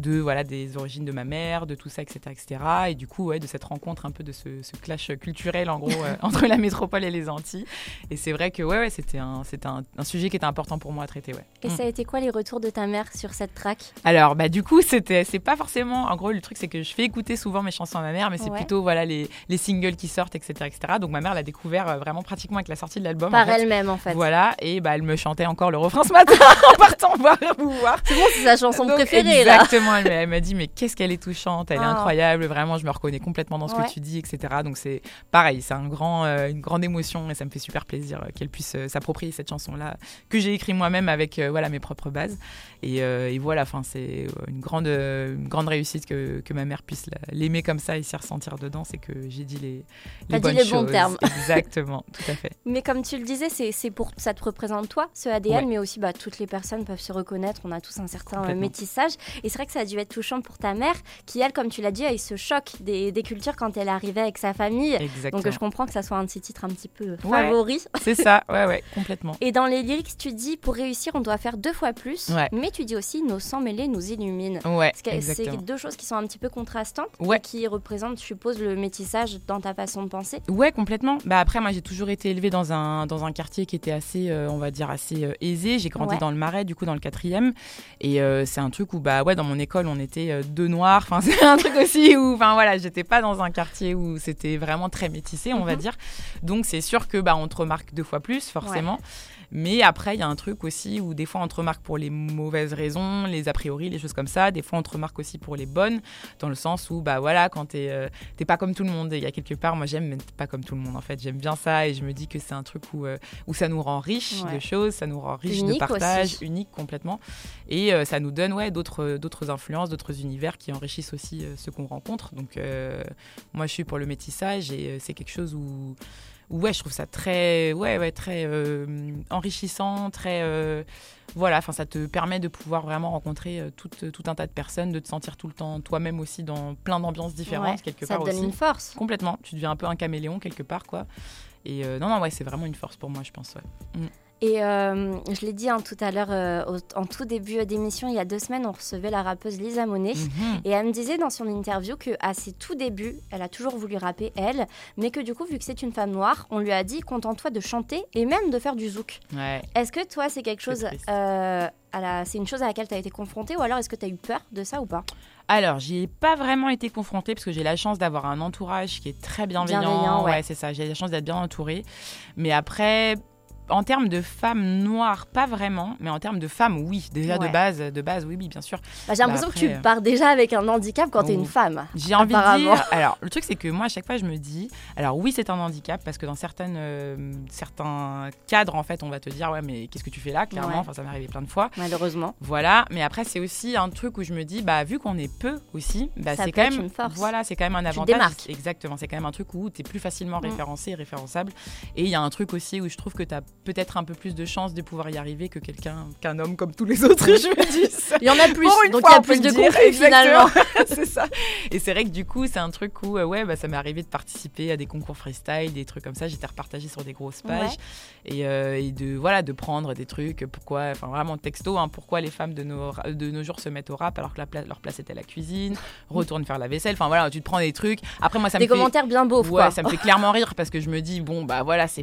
Speaker 3: des origines de ma mère, de tout ça, etc., etc. Et du coup, de cette rencontre un peu de ce clash culturel, en gros, entre la métropole et les Antilles. Et c'est vrai que, c'était un sujet qui était important pour moi à traiter,
Speaker 2: Et ça a été quoi les retours de ta mère sur cette track ?
Speaker 3: Alors, du coup, c'est pas forcément... En gros, le truc, c'est que je fais écouter souvent mes chansons à ma mère, mais c'est plutôt, les singles qui sortent, etc., etc. Donc, ma mère l'a découvert vraiment pratiquement avec la sortie de l'album.
Speaker 2: Par elle-même, en fait.
Speaker 3: Voilà, et elle me chantait encore le refrain ce matin en partant voir.
Speaker 2: C'est bon, c'est sa chanson préférée,
Speaker 3: exactement, là. Elle m'a dit, mais qu'est-ce qu'elle est touchante, elle est incroyable, vraiment, je me reconnais complètement dans ce que tu dis, etc. Donc, c'est pareil, c'est une grande émotion et ça me fait super plaisir qu'elle puisse s'approprier cette chanson-là que j'ai écrite moi-même avec mes propres bases. Et voilà, c'est une grande réussite que ma mère puisse l'aimer comme ça et s'y ressentir dedans, c'est que j'ai dit les bonnes choses.
Speaker 2: Bons termes.
Speaker 3: Exactement, tout à fait.
Speaker 2: Mais comme tu le disais, ça te représente toi, ce ADN, mais aussi toutes les personnes peuvent se reconnaître, on a tous un certain métissage. Et c'est vrai que ça a dû être touchant pour ta mère, qui elle, comme tu l'as dit, a eu ce choc des cultures quand elle arrivait avec sa famille.
Speaker 3: Exactement.
Speaker 2: Donc je comprends que ça soit un de ses titres un petit peu favoris.
Speaker 3: C'est ça, complètement.
Speaker 2: Et dans les lyrics, tu dis, pour réussir, on doit faire 2 fois plus, mais tu dis aussi, nos sangs mêlés nous illuminent. C'est 2 choses qui sont un petit peu contrastantes, et qui représentent, je suppose, le métissage dans ta façon de penser.
Speaker 3: Ouais, complètement. Après, moi, j'ai toujours été élevée dans un quartier qui était assez, on va dire, assez aisé. J'ai grandi dans le Marais, du coup, dans le 4e. Et c'est un truc où, dans mon école, on était 2 noirs. Enfin, c'est un truc aussi où, j'étais pas dans un quartier où c'était vraiment très métissé, on va dire. Donc, c'est sûr que, on te remarque 2 fois plus, forcément. Mais après, il y a un truc aussi où des fois on te remarque pour les mauvaises raisons, les a priori, les choses comme ça. Des fois on te remarque aussi pour les bonnes, dans le sens où quand t'es pas comme tout le monde. Et il y a quelque part, moi j'aime être pas comme tout le monde en fait. J'aime bien ça et je me dis que c'est un truc où ça nous rend riche de choses, ça nous rend riche de partage, unique complètement. Et ça nous donne d'autres influences, d'autres univers qui enrichissent aussi ce qu'on rencontre. Donc moi je suis pour le métissage et c'est quelque chose où ouais, je trouve ça très, très enrichissant, très... voilà, enfin, ça te permet de pouvoir vraiment rencontrer tout un tas de personnes, de te sentir tout le temps toi-même aussi dans plein d'ambiances différentes, quelque part aussi.
Speaker 2: Ça te donne une force.
Speaker 3: Complètement, tu deviens un peu un caméléon quelque part, quoi. Et non, ouais, c'est vraiment une force pour moi, je pense, ouais.
Speaker 2: Et je l'ai dit tout à l'heure, en tout début d'émission, il y a 2 semaines, on recevait la rappeuse Lisa Monet. Et elle me disait dans son interview qu'à ses tout débuts, elle a toujours voulu rapper, elle, mais que du coup, vu que c'est une femme noire, on lui a dit, contente-toi de chanter et même de faire du zouk.
Speaker 3: Ouais.
Speaker 2: Est-ce que toi, c'est quelque chose, c'est une chose à laquelle tu as été confrontée, ou alors est-ce que tu as eu peur de ça ou pas ?
Speaker 3: Alors, j'y ai pas vraiment été confrontée parce que j'ai la chance d'avoir un entourage qui est très bienveillant. Ouais, c'est ça, j'ai la chance d'être bien entourée. Mais après... En termes de femmes noires, pas vraiment, mais en termes de femmes, oui. Déjà, de base, oui, bien sûr.
Speaker 2: J'ai l'impression que tu pars déjà avec un handicap quand t'es une femme.
Speaker 3: J'ai envie de dire... Alors, le truc, c'est que moi, à chaque fois, je me dis... Alors, oui, c'est un handicap, parce que dans certains cadres, en fait, on va te dire, ouais, mais qu'est-ce que tu fais là, clairement. Enfin, ça m'est arrivé plein de fois.
Speaker 2: Malheureusement.
Speaker 3: Voilà, mais après, c'est aussi un truc où je me dis, vu qu'on est peu aussi, c'est quand même...
Speaker 2: une force.
Speaker 3: Voilà, c'est quand même un avantage.
Speaker 2: Tu te démarques.
Speaker 3: Exactement, c'est quand même un truc où t'es plus facilement référencé et référençable. Et il y a un truc aussi où je trouve que t'as peut-être un peu plus de chance de pouvoir y arriver que qu'un homme comme tous les autres, je me dis ça.
Speaker 2: Il y en a plus, donc il y a plus de conflits finalement.
Speaker 3: C'est ça. Et c'est vrai que du coup, c'est un truc où ça m'est arrivé de participer à des concours freestyle, des trucs comme ça. J'étais repartagée sur des grosses pages et de prendre des trucs. Pourquoi, enfin vraiment texto, pourquoi les femmes de nos jours se mettent au rap alors que leur place était à la cuisine, retournent faire la vaisselle. Enfin voilà, tu te prends des trucs. Après moi, ça me fait
Speaker 2: commentaires bien beaufs. Ouais,
Speaker 3: ça me fait clairement rire parce que je me dis c'est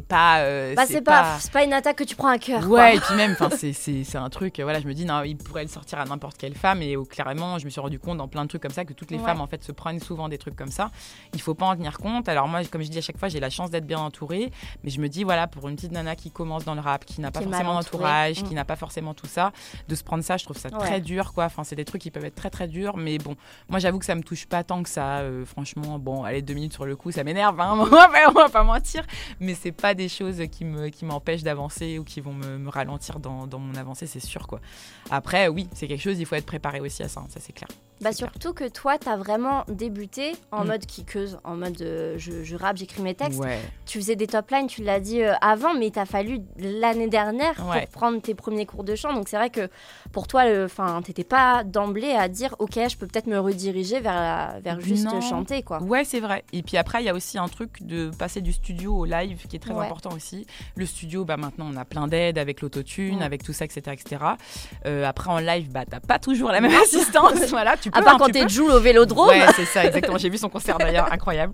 Speaker 2: pas une attaque que tu prends à cœur.
Speaker 3: Ouais, et puis même, c'est un truc, je me dis, non, il pourrait le sortir à n'importe quelle femme, et clairement, je me suis rendu compte dans plein de trucs comme ça que toutes les femmes, en fait, se prennent souvent des trucs comme ça. Il faut pas en tenir compte. Alors moi, comme je dis à chaque fois, j'ai la chance d'être bien entourée, mais je me dis, voilà, pour une petite nana qui commence dans le rap, qui n'a pas forcément d'entourage, qui n'a pas forcément tout ça, de se prendre ça, je trouve ça très dur, quoi. Enfin, c'est des trucs qui peuvent être très, très durs, mais bon, moi, j'avoue que ça me touche pas tant que ça. Franchement, allez, 2 minutes sur le coup, ça m'énerve, on va pas mentir, mais c'est pas des choses qui m'empêchent d'avancer ou qui vont me ralentir dans mon avancée, c'est sûr, quoi. Après, oui, c'est quelque chose, il faut être préparé aussi à ça, ça c'est clair.
Speaker 2: Surtout que toi, t'as vraiment débuté en mode kickeuse, en mode je rappe, j'écris mes textes. Ouais. Tu faisais des top lines, tu l'as dit avant, mais il t'a fallu l'année dernière pour prendre tes premiers cours de chant. Donc c'est vrai que pour toi, t'étais pas d'emblée à dire ok, je peux peut-être me rediriger vers juste chanter, quoi. Ouais, c'est vrai. Et puis après, il y a aussi un truc de passer du studio au live qui est très important aussi. Le studio, maintenant, on a plein d'aides avec l'autotune, avec tout ça, etc. Après, en live, t'as pas toujours la même assistance. Voilà, tu peux, à part quand t'es Jul au Vélodrome. Ouais, c'est ça, exactement. J'ai vu son concert d'ailleurs, incroyable.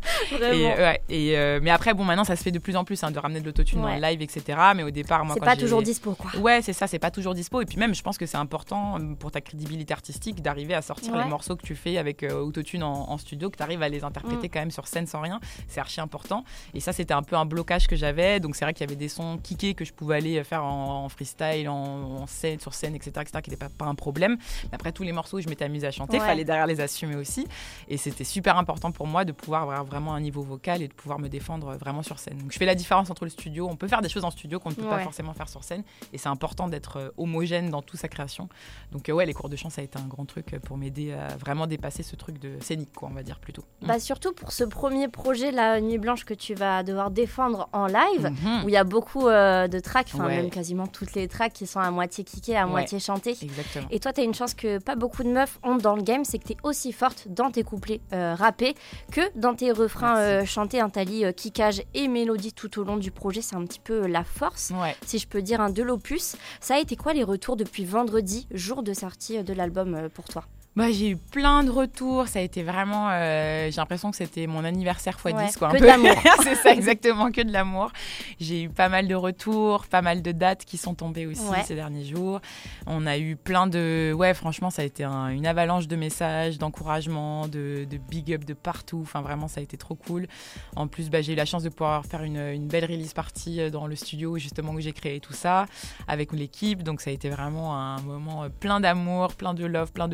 Speaker 2: Mais après, maintenant, ça se fait de plus en plus de ramener de l'autotune dans le live, etc. Mais au départ, moi, c'est pas toujours dispo, quoi. Ouais, c'est ça, c'est pas toujours dispo. Et puis même, je pense que c'est important pour ta crédibilité artistique d'arriver à sortir les morceaux que tu fais avec autotune en studio, que tu arrives à les interpréter quand même sur scène sans rien. C'est archi important. Et ça, c'était un peu un blocage que j'avais. Donc c'est vrai qu'il y avait des sons kickés que je pouvais aller faire en freestyle, en scène, sur scène, etc. qui n'était pas un problème. Mais après, tous les morceaux où je m'étais amusée à chanter, fallait derrière les assumer aussi. Et c'était super important pour moi de pouvoir avoir vraiment un niveau vocal et de pouvoir me défendre vraiment sur scène. Donc je fais la différence entre le studio. On peut faire des choses en studio qu'on ne peut pas forcément faire sur scène. Et c'est important d'être homogène dans toute sa création. Donc les cours de chant, ça a été un grand truc pour m'aider à vraiment dépasser ce truc de scénique, quoi, on va dire plutôt. Surtout pour ce premier projet, la Nuit Blanche, que tu vas devoir défendre en live, où il y a beaucoup de tracks, même quasiment toutes les tracks qui sont à moitié kickées, à moitié chantées. Exactement. Et toi, tu as une chance que pas beaucoup de meufs ont dans le game, c'est que tu es aussi forte dans tes couplets rappés que dans tes refrains chantés. T'allies kickage et mélodie tout au long du projet, c'est un petit peu la force, si je peux dire, de l'opus. Ça a été quoi les retours depuis vendredi, jour de sortie de l'album pour toi ? J'ai eu plein de retours, ça a été vraiment, j'ai l'impression que c'était mon anniversaire x10, quoi. Que de l'amour. C'est ça, exactement, que de l'amour. J'ai eu pas mal de retours, pas mal de dates qui sont tombées aussi ces derniers jours. On a eu plein de... franchement, ça a été une avalanche de messages, d'encouragement, de big up de partout. Enfin, vraiment, ça a été trop cool. En plus, j'ai eu la chance de pouvoir faire une belle release party dans le studio, justement, où j'ai créé tout ça, avec l'équipe. Donc, ça a été vraiment un moment plein d'amour, plein de love, plein de douceur.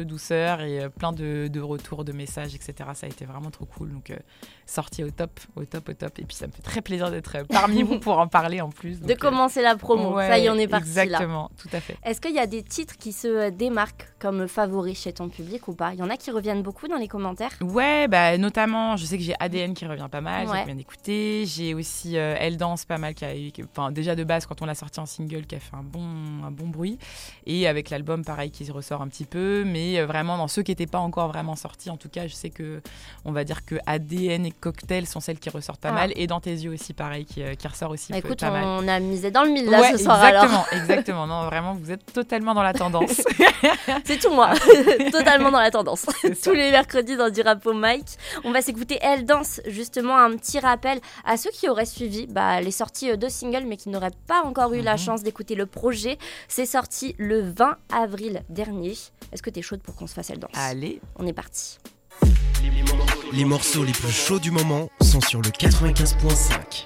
Speaker 3: cœur et plein de retours, de messages, etc. Ça a été vraiment trop cool. Donc, sortie au top. Et puis, ça me fait très plaisir d'être parmi vous pour en parler en plus. Donc,
Speaker 2: de commencer la promo.
Speaker 3: Ouais,
Speaker 2: ça y est, on est parti là.
Speaker 3: Exactement, tout à fait.
Speaker 2: Est-ce qu'il y a des titres qui se démarquent comme favoris chez ton public ou pas ? Il y en a qui reviennent beaucoup dans les commentaires ?
Speaker 3: Ouais, notamment, je sais que j'ai ADN qui revient pas mal, j'ai bien écouté. J'ai aussi Elle danse pas mal, déjà de base, quand on l'a sorti en single, qui a fait un bon bruit. Et avec l'album, pareil, qui ressort un petit peu. Mais vraiment, dans ceux qui n'étaient pas encore vraiment sortis, en tout cas, je sais on va dire que ADN et Cocktail sont celles qui ressortent pas mal. Et Dans tes yeux aussi, pareil, qui ressort aussi
Speaker 2: écoute,
Speaker 3: pas mal.
Speaker 2: On a misé dans le mille là ce soir alors.
Speaker 3: Exactement. Non, vraiment, vous êtes totalement dans la tendance.
Speaker 2: C'est tout moi, totalement dans la tendance. Tous les mercredis dans du rap au mic. On va s'écouter Elle danse, justement un petit rappel à ceux qui auraient suivi les sorties de singles mais qui n'auraient pas encore eu la chance d'écouter le projet. C'est sorti le 20 avril dernier. Est-ce que t'es chaude pour qu'on se fasse Elle danse ?
Speaker 3: Allez,
Speaker 2: on est parti.
Speaker 1: Les morceaux les plus chauds du moment sont sur le 95.5.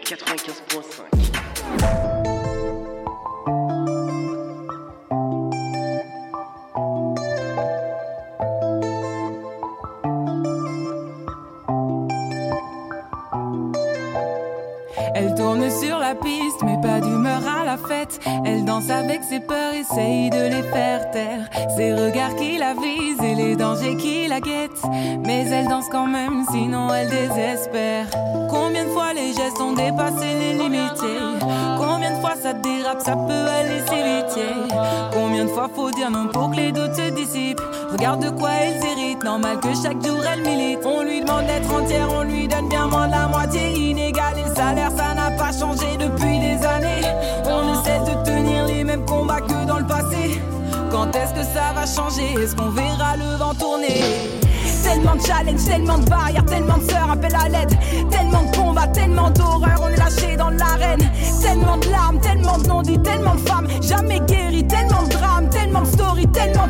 Speaker 5: Elle tourne sur la piste, mais pas d'humeur à la fête. Elle danse avec ses peurs, essaye de les faire taire. Ses regards qui la visent et les dangers qui la guettent. Mais elle danse quand même, sinon elle désespère. Combien de fois les gestes ont dépassé les limites? Combien de fois ça dérape, ça peut aller si vite? Combien de fois faut dire non pour que les doutes se dissipent? Regarde de quoi elle s'irrite, normal que chaque jour elle milite. On lui demande d'être entière, on lui donne bien moins de la moitié. Inégal et le salaire, ça n'a pas changé depuis des années. On ne cesse de tenir les mêmes combats que dans le passé. Quand est-ce que ça va changer? Est-ce qu'on verra le vent tourner? Tellement de challenges, tellement de barrières, tellement de sœurs appellent à l'aide. Tellement de combats, tellement d'horreur, on est lâché dans l'arène. Tellement de larmes, tellement de non-dits, tellement de femmes jamais guéries. Tellement de drames, tellement de stories, tellement.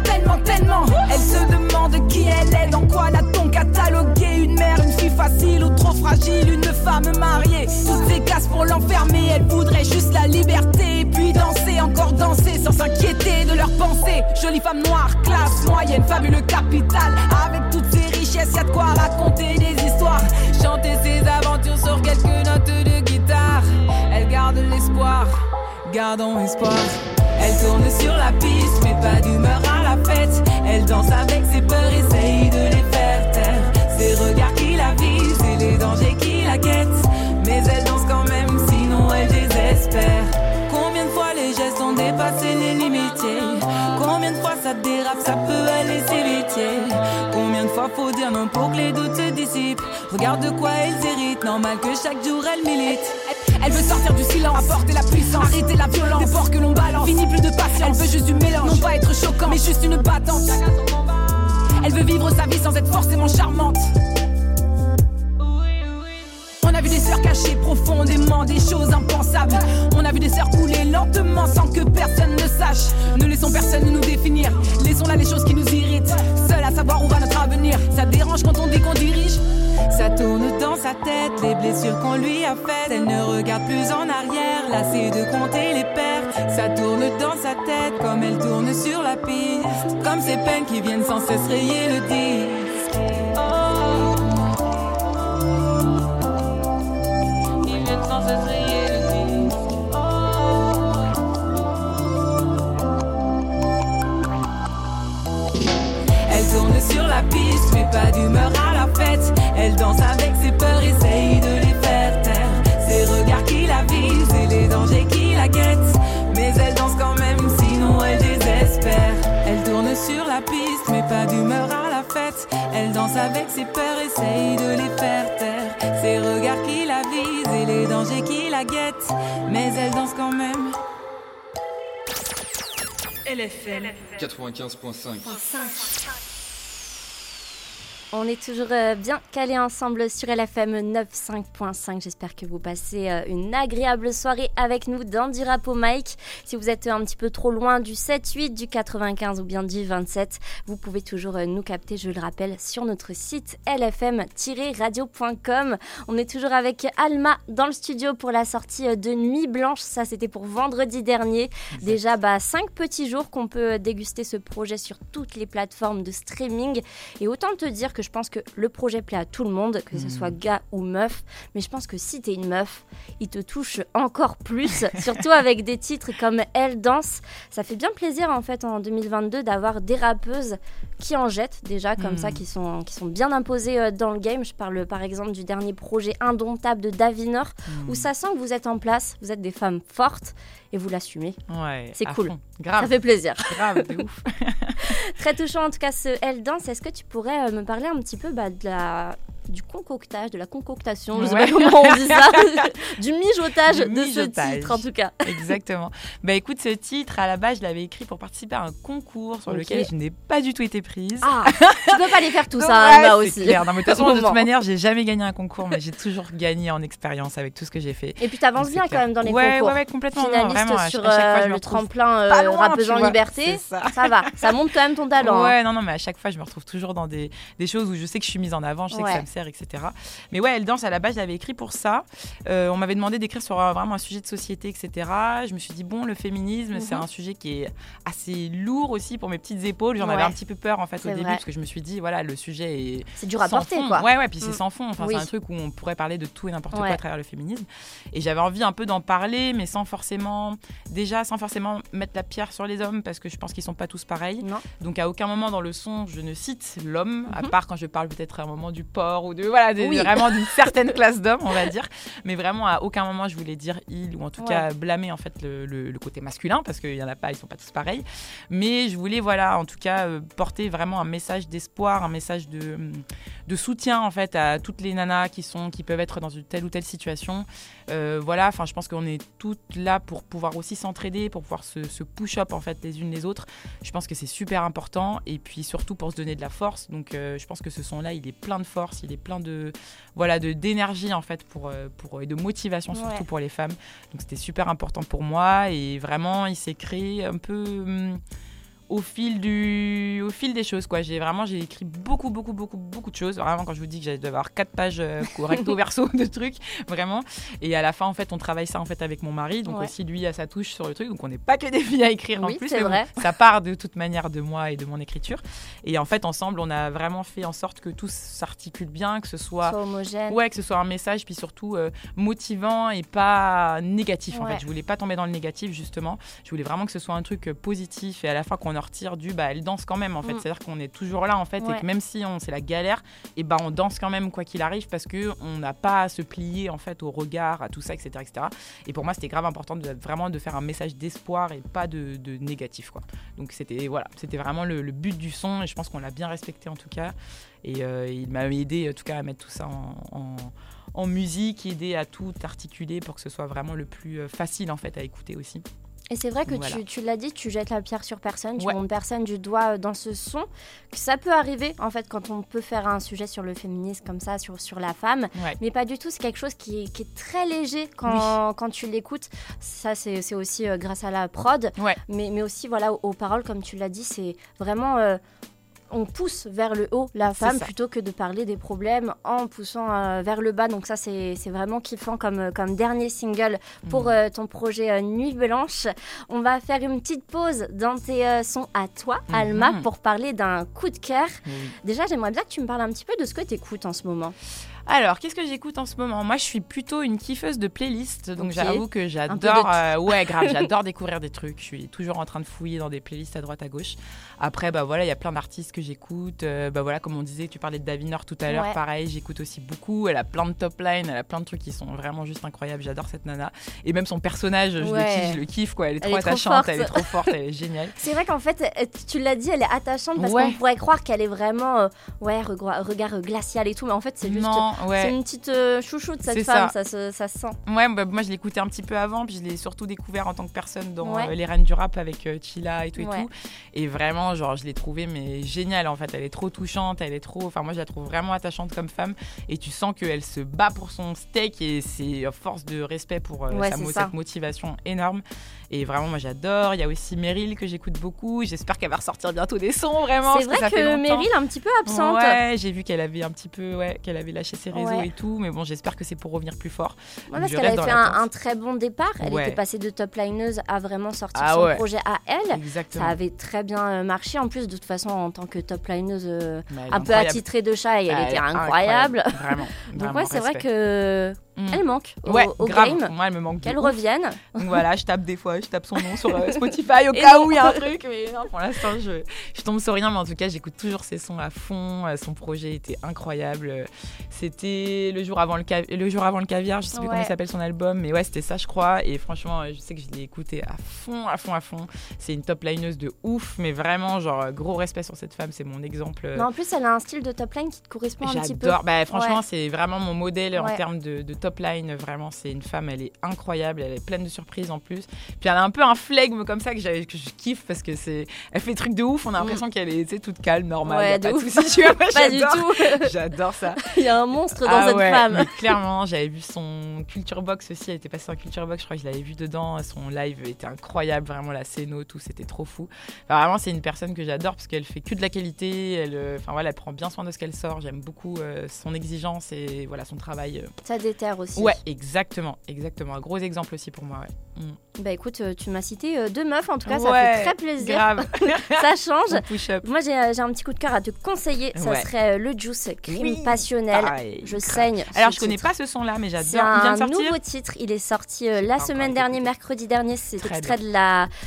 Speaker 5: Elle se demande qui elle est, dans quoi l'a-t-on catalogué? Une mère, une fille facile ou trop fragile, une femme mariée. Toutes ces cases pour l'enfermer, elle voudrait juste la liberté. Et puis danser, encore danser, sans s'inquiéter de leurs pensées. Jolie femme noire, classe moyenne, fabuleux capital. Avec toutes ces richesses, y'a de quoi raconter des histoires. Chanter ses aventures sur quelques notes de guitare. Elle garde l'espoir, gardons espoir. Elle tourne sur la piste, mais pas d'humeur à la fête. Elle danse avec ses peurs, essaye de les faire taire. Ses regards qui la visent et les dangers qui la guettent. Mais elle danse quand même, sinon elle désespère. Combien de fois les gestes ont dépassé les limites? Combien de fois ça dérape, ça peut aller si vite? Combien de fois faut dire non pour que les doutes se dissipent? Regarde de quoi elle s'irrite, normal que chaque jour elle milite. Elle veut sortir du silence, apporter la puissance, arrêter la violence, des porcs que l'on balance. Fini plus de patience, elle veut juste du mélange. Non pas être choquant, mais juste une battante. Elle veut vivre sa vie sans être forcément charmante. On a vu des sœurs cacher profondément des choses impensables. On a vu des sœurs couler lentement sans que personne ne sache. Ne laissons personne nous définir, laissons là les choses qui nous irritent. Seul à savoir où va notre avenir. Ça dérange quand on dit qu'on dirige. Ça tourne dans sa tête, les blessures qu'on lui a faites. Elle ne regarde plus en arrière, lassée de compter les pertes. Ça tourne dans sa tête comme elle tourne sur la piste. Comme ces peines qui viennent sans cesse rayer le disque. Oh. Qui viennent sans cesse rayer le disque. Elle tourne sur la piste, mais pas d'humeur à la fête. Elle danse avec ses peurs, essaye de les faire taire. Ses regards qui la visent et les dangers qui la guettent. Mais elle danse quand même, sinon elle désespère. Elle tourne sur la piste, mais pas d'humeur à la fête. Elle danse avec ses peurs, essaye de les faire taire. Ses regards qui la visent et les dangers qui la guettent. Mais elle danse quand même.
Speaker 6: LFM 95.5.
Speaker 2: On est toujours bien calés ensemble sur LFM 95.5. J'espère que vous passez une agréable soirée avec nous dans du rap au mic. Si vous êtes un petit peu trop loin du 7-8, du 95 ou bien du 27, vous pouvez toujours nous capter, je le rappelle, sur notre site lfm-radio.com. On est toujours avec Alma dans le studio pour la sortie de Nuit Blanche. Ça, c'était pour vendredi dernier. Exact. Déjà, 5 petits jours qu'on peut déguster ce projet sur toutes les plateformes de streaming. Et autant te dire que je pense que le projet plaît à tout le monde, que ce soit gars ou meuf, mais je pense que si t'es une meuf, il te touche encore plus, surtout avec des titres comme Elle danse. Ça fait bien plaisir en fait en 2022 d'avoir des rappeuses qui en jettent déjà comme ça, qui sont bien imposées dans le game. Je parle par exemple du dernier projet Indomptable de Davinor, où ça sent que vous êtes en place, vous êtes des femmes fortes et vous l'assumez.
Speaker 3: Ouais,
Speaker 2: c'est cool.
Speaker 3: Grave.
Speaker 2: Ça fait plaisir.
Speaker 3: Grave, de ouf.
Speaker 2: Très touchant en tout cas ce Elle danse. Est-ce que tu pourrais me parler un petit peu du concoctage, de la concoctation, je sais pas comment on dit ça, du mijotage de ce titre en tout cas.
Speaker 3: Exactement. Écoute, ce titre, à la base, je l'avais écrit pour participer à un concours sur lequel je n'ai pas du tout été prise.
Speaker 2: Ah, tu peux pas les faire tout ça, Alma aussi.
Speaker 3: C'est clair. Non, mais de toute manière, j'ai jamais gagné un concours, mais j'ai toujours gagné en expérience avec tout ce que j'ai fait.
Speaker 2: Et puis t'avances bien quand même dans les concours.
Speaker 3: Ouais, complètement.
Speaker 2: Finaliste
Speaker 3: vraiment,
Speaker 2: sur
Speaker 3: à chaque fois,
Speaker 2: le tremplin rappeuse en liberté, ça va, ça monte quand même ton talent.
Speaker 3: Ouais, non, mais à chaque fois, je me retrouve toujours dans des choses où je sais que je suis mise en avant, je sais que ça me sert, etc. Mais ouais, Elle danse, à la base, je l'avais écrit pour ça. On m'avait demandé d'écrire sur vraiment un sujet de société, etc. Je me suis dit, le féminisme, c'est un sujet qui est assez lourd aussi pour mes petites épaules. J'en avais un petit peu peur, en fait, au début, parce que je me suis dit, voilà, le sujet est
Speaker 2: c'est dur à porter, quoi.
Speaker 3: Ouais, puis c'est sans fond. Enfin, c'est un truc où on pourrait parler de tout et n'importe quoi à travers le féminisme. Et j'avais envie un peu d'en parler, mais sans forcément mettre la pierre sur les hommes, parce que je pense qu'ils sont pas tous pareils.
Speaker 2: Non.
Speaker 3: Donc, à aucun moment dans le son, je ne cite l'homme, à part quand je parle peut-être à un moment du porc ou vraiment d'une certaine classe d'hommes, on va dire. Mais vraiment, à aucun moment, je voulais dire il, ou en tout cas blâmer en fait le côté masculin, parce qu'il y en a pas, ils sont pas tous pareils. Mais je voulais, en tout cas, porter vraiment un message d'espoir, un message de soutien en fait à toutes les nanas qui peuvent être dans une telle ou telle situation. Je pense qu'on est toutes là pour pouvoir aussi s'entraider, pour pouvoir se push-up en fait les unes les autres. Je pense que c'est super important, et puis surtout pour se donner de la force. Donc je pense que ce son-là, il est plein de force, il est plein d'énergie en fait et de motivation surtout pour les femmes. Donc c'était super important pour moi, et vraiment il s'est créé un peu au fil des choses, quoi. J'ai écrit beaucoup de choses. Vraiment, quand je vous dis que j'allais avoir 4 pages recto verso de trucs, vraiment. Et à la fin, en fait, on travaille ça en fait avec mon mari, donc aussi lui a sa touche sur le truc. Donc on n'est pas que des filles à écrire en plus.
Speaker 2: C'est vrai.
Speaker 3: Ça part de toute manière de moi et de mon écriture. Et en fait, ensemble, on a vraiment fait en sorte que tout s'articule bien, que ce soit
Speaker 2: homogène.
Speaker 3: Ouais, que ce soit un message, puis surtout motivant et pas négatif. En fait, je voulais pas tomber dans le négatif justement. Je voulais vraiment que ce soit un truc positif, et à la fin qu'on retire elle danse quand même en fait, c'est-à-dire qu'on est toujours là en fait, et que même si c'est la galère, et on danse quand même quoi qu'il arrive, parce que on n'a pas à se plier en fait au regard, à tout ça, etc. Et pour moi c'était grave important de faire un message d'espoir et pas de négatif, quoi. Donc c'était vraiment le but du son, et je pense qu'on l'a bien respecté en tout cas, et il m'a aidé en tout cas à mettre tout ça en musique, aider à tout articuler pour que ce soit vraiment le plus facile en fait à écouter aussi.
Speaker 2: Et c'est vrai que tu l'as dit, tu jettes la pierre sur personne, tu montes personne du doigt dans ce son. Ça peut arriver, en fait, quand on peut faire un sujet sur le féminisme comme ça, sur la femme. Mais pas du tout, c'est quelque chose qui est très léger quand tu l'écoutes. Ça, c'est aussi grâce à la prod. Mais aussi, aux paroles, comme tu l'as dit, c'est vraiment... on pousse vers le haut la femme plutôt que de parler des problèmes en poussant vers le bas. Donc ça, c'est vraiment kiffant comme dernier single pour ton projet Nuit Blanche. On va faire une petite pause dans tes sons à toi, Alma, pour parler d'un coup de cœur. Déjà, j'aimerais bien que tu me parles un petit peu de ce que tu écoutes en ce moment.
Speaker 3: Alors, qu'est-ce que j'écoute en ce moment ? Moi, je suis plutôt une kiffeuse de playlists, donc j'avoue que j'adore, grave, j'adore découvrir des trucs. Je suis toujours en train de fouiller dans des playlists à droite à gauche. Après, il y a plein d'artistes que j'écoute. Comme on disait, tu parlais de Davinor tout à l'heure, pareil, j'écoute aussi beaucoup. Elle a plein de top lines, elle a plein de trucs qui sont vraiment juste incroyables. J'adore cette nana, et même son personnage, je le kiffe, quoi. Elle est trop attachante, elle est trop forte, elle est géniale.
Speaker 2: C'est vrai qu'en fait, tu l'as dit, elle est attachante parce qu'on pourrait croire qu'elle est vraiment regard glacial et tout, mais en fait c'est juste
Speaker 3: Ouais.
Speaker 2: C'est une petite chouchoute cette
Speaker 3: C'est
Speaker 2: femme, ça se sent.
Speaker 3: Ouais, bah, moi je l'écoutais un petit peu avant, puis je l'ai surtout découvert en tant que personne dans
Speaker 2: Ouais.
Speaker 3: les reines du rap avec Chilla et tout
Speaker 2: Ouais.
Speaker 3: et tout. Et vraiment, genre, je l'ai trouvée mais géniale en fait. Elle est trop touchante, enfin moi je la trouve vraiment attachante comme femme. Et tu sens qu'elle se bat pour son steak et c'est force de respect pour
Speaker 2: Ouais, c'est ça.
Speaker 3: cette motivation énorme. Et vraiment, moi j'adore. Il y a aussi Meryl que j'écoute beaucoup. J'espère qu'elle va ressortir bientôt des sons vraiment.
Speaker 2: C'est
Speaker 3: parce
Speaker 2: vrai
Speaker 3: ça fait
Speaker 2: que
Speaker 3: longtemps.
Speaker 2: Meryl est un petit peu absente.
Speaker 3: Ouais, j'ai vu qu'elle avait un petit peu, qu'elle avait lâché ses réseaux
Speaker 2: Ouais.
Speaker 3: et tout. Mais bon, j'espère que c'est pour revenir plus fort.
Speaker 2: Ouais,
Speaker 3: Donc,
Speaker 2: parce
Speaker 3: je
Speaker 2: qu'elle
Speaker 3: reste
Speaker 2: avait
Speaker 3: dans
Speaker 2: fait
Speaker 3: l'attente.
Speaker 2: un très bon départ. Elle
Speaker 3: Ouais.
Speaker 2: était passée de top lineuse à vraiment sortir
Speaker 3: Ah
Speaker 2: son
Speaker 3: ouais.
Speaker 2: projet à elle.
Speaker 3: Exactement.
Speaker 2: Ça avait très bien marché. En plus, de toute façon, en tant que top lineuse,
Speaker 3: Mais elle est
Speaker 2: un peu
Speaker 3: incroyable.
Speaker 2: attitrée de chat, et elle était
Speaker 3: est
Speaker 2: incroyable.
Speaker 3: Vraiment.
Speaker 2: Donc
Speaker 3: vraiment,
Speaker 2: ouais, c'est vrai
Speaker 3: respect.
Speaker 2: que elle manque au
Speaker 3: grave.
Speaker 2: game.
Speaker 3: Moi, elle me manque. de
Speaker 2: Qu'elle
Speaker 3: ouf.
Speaker 2: revienne.
Speaker 3: Donc voilà, je tape son nom sur Spotify au
Speaker 2: Et
Speaker 3: cas
Speaker 2: non.
Speaker 3: où il y a un truc. Mais non, pour l'instant, je tombe sur rien. Mais en tout cas, j'écoute toujours ses sons à fond. Son projet était incroyable. C'était le jour avant le caviar. Je sais plus comment il s'appelle son album. Mais ouais, c'était ça, je crois. Et franchement, je sais que je l'ai écouté à fond. C'est une top lineuse de ouf. Mais vraiment, genre, gros respect sur cette femme. C'est mon exemple.
Speaker 2: Mais en plus, elle a un style de top line qui te correspond un petit peu.
Speaker 3: J'adore. Bah, franchement,
Speaker 2: Ouais.
Speaker 3: c'est vraiment mon modèle en
Speaker 2: Ouais.
Speaker 3: termes de top line. Vraiment, c'est une femme, elle est incroyable. Elle est pleine de surprises en plus. Puis elle a un peu un flegme comme ça que je kiffe parce que elle fait des trucs de ouf. On a l'impression qu'elle est, tu sais, toute calme, normale.
Speaker 2: Ouais,
Speaker 3: Y a
Speaker 2: de
Speaker 3: pas de
Speaker 2: ouf.
Speaker 3: soucis, tu vois.
Speaker 2: Pas du
Speaker 3: J'adore.
Speaker 2: tout.
Speaker 3: J'adore ça.
Speaker 2: Il y a un monstre dans cette
Speaker 3: ouais,
Speaker 2: femme.
Speaker 3: mais clairement, j'avais vu son Culture Box aussi. Elle était passée en Culture Box. Je crois que je l'avais vu dedans. Son live était incroyable. Vraiment, la scéno, tout, c'était trop fou. Enfin, vraiment, c'est une personne que j'adore parce qu'elle fait que de la qualité. Elle prend bien soin de ce qu'elle sort. J'aime beaucoup son exigence et voilà, son travail.
Speaker 2: Ça déterre aussi.
Speaker 3: Ouais, exactement. Un gros exemple aussi pour moi, ouais.
Speaker 2: Bah écoute, tu m'as cité deux meufs, en tout cas, ça
Speaker 3: Ouais,
Speaker 2: fait très plaisir.
Speaker 3: Grave.
Speaker 2: Ça change.
Speaker 3: Mon push-up.
Speaker 2: Moi, j'ai un petit coup de cœur à te conseiller. Ça
Speaker 3: Ouais.
Speaker 2: serait le Juice, Crime
Speaker 3: Oui,
Speaker 2: passionnel.
Speaker 3: pareil,
Speaker 2: Je
Speaker 3: grave.
Speaker 2: saigne.
Speaker 3: Alors,
Speaker 2: ce
Speaker 3: je connais
Speaker 2: titre.
Speaker 3: pas ce son-là, mais j'adore.
Speaker 2: C'est
Speaker 3: Il vient
Speaker 2: un
Speaker 3: de sortir.
Speaker 2: nouveau titre. Il est sorti la
Speaker 3: pas
Speaker 2: semaine
Speaker 3: encore
Speaker 2: dernière,
Speaker 3: écouté.
Speaker 2: mercredi dernier. C'est
Speaker 3: Très
Speaker 2: extrait de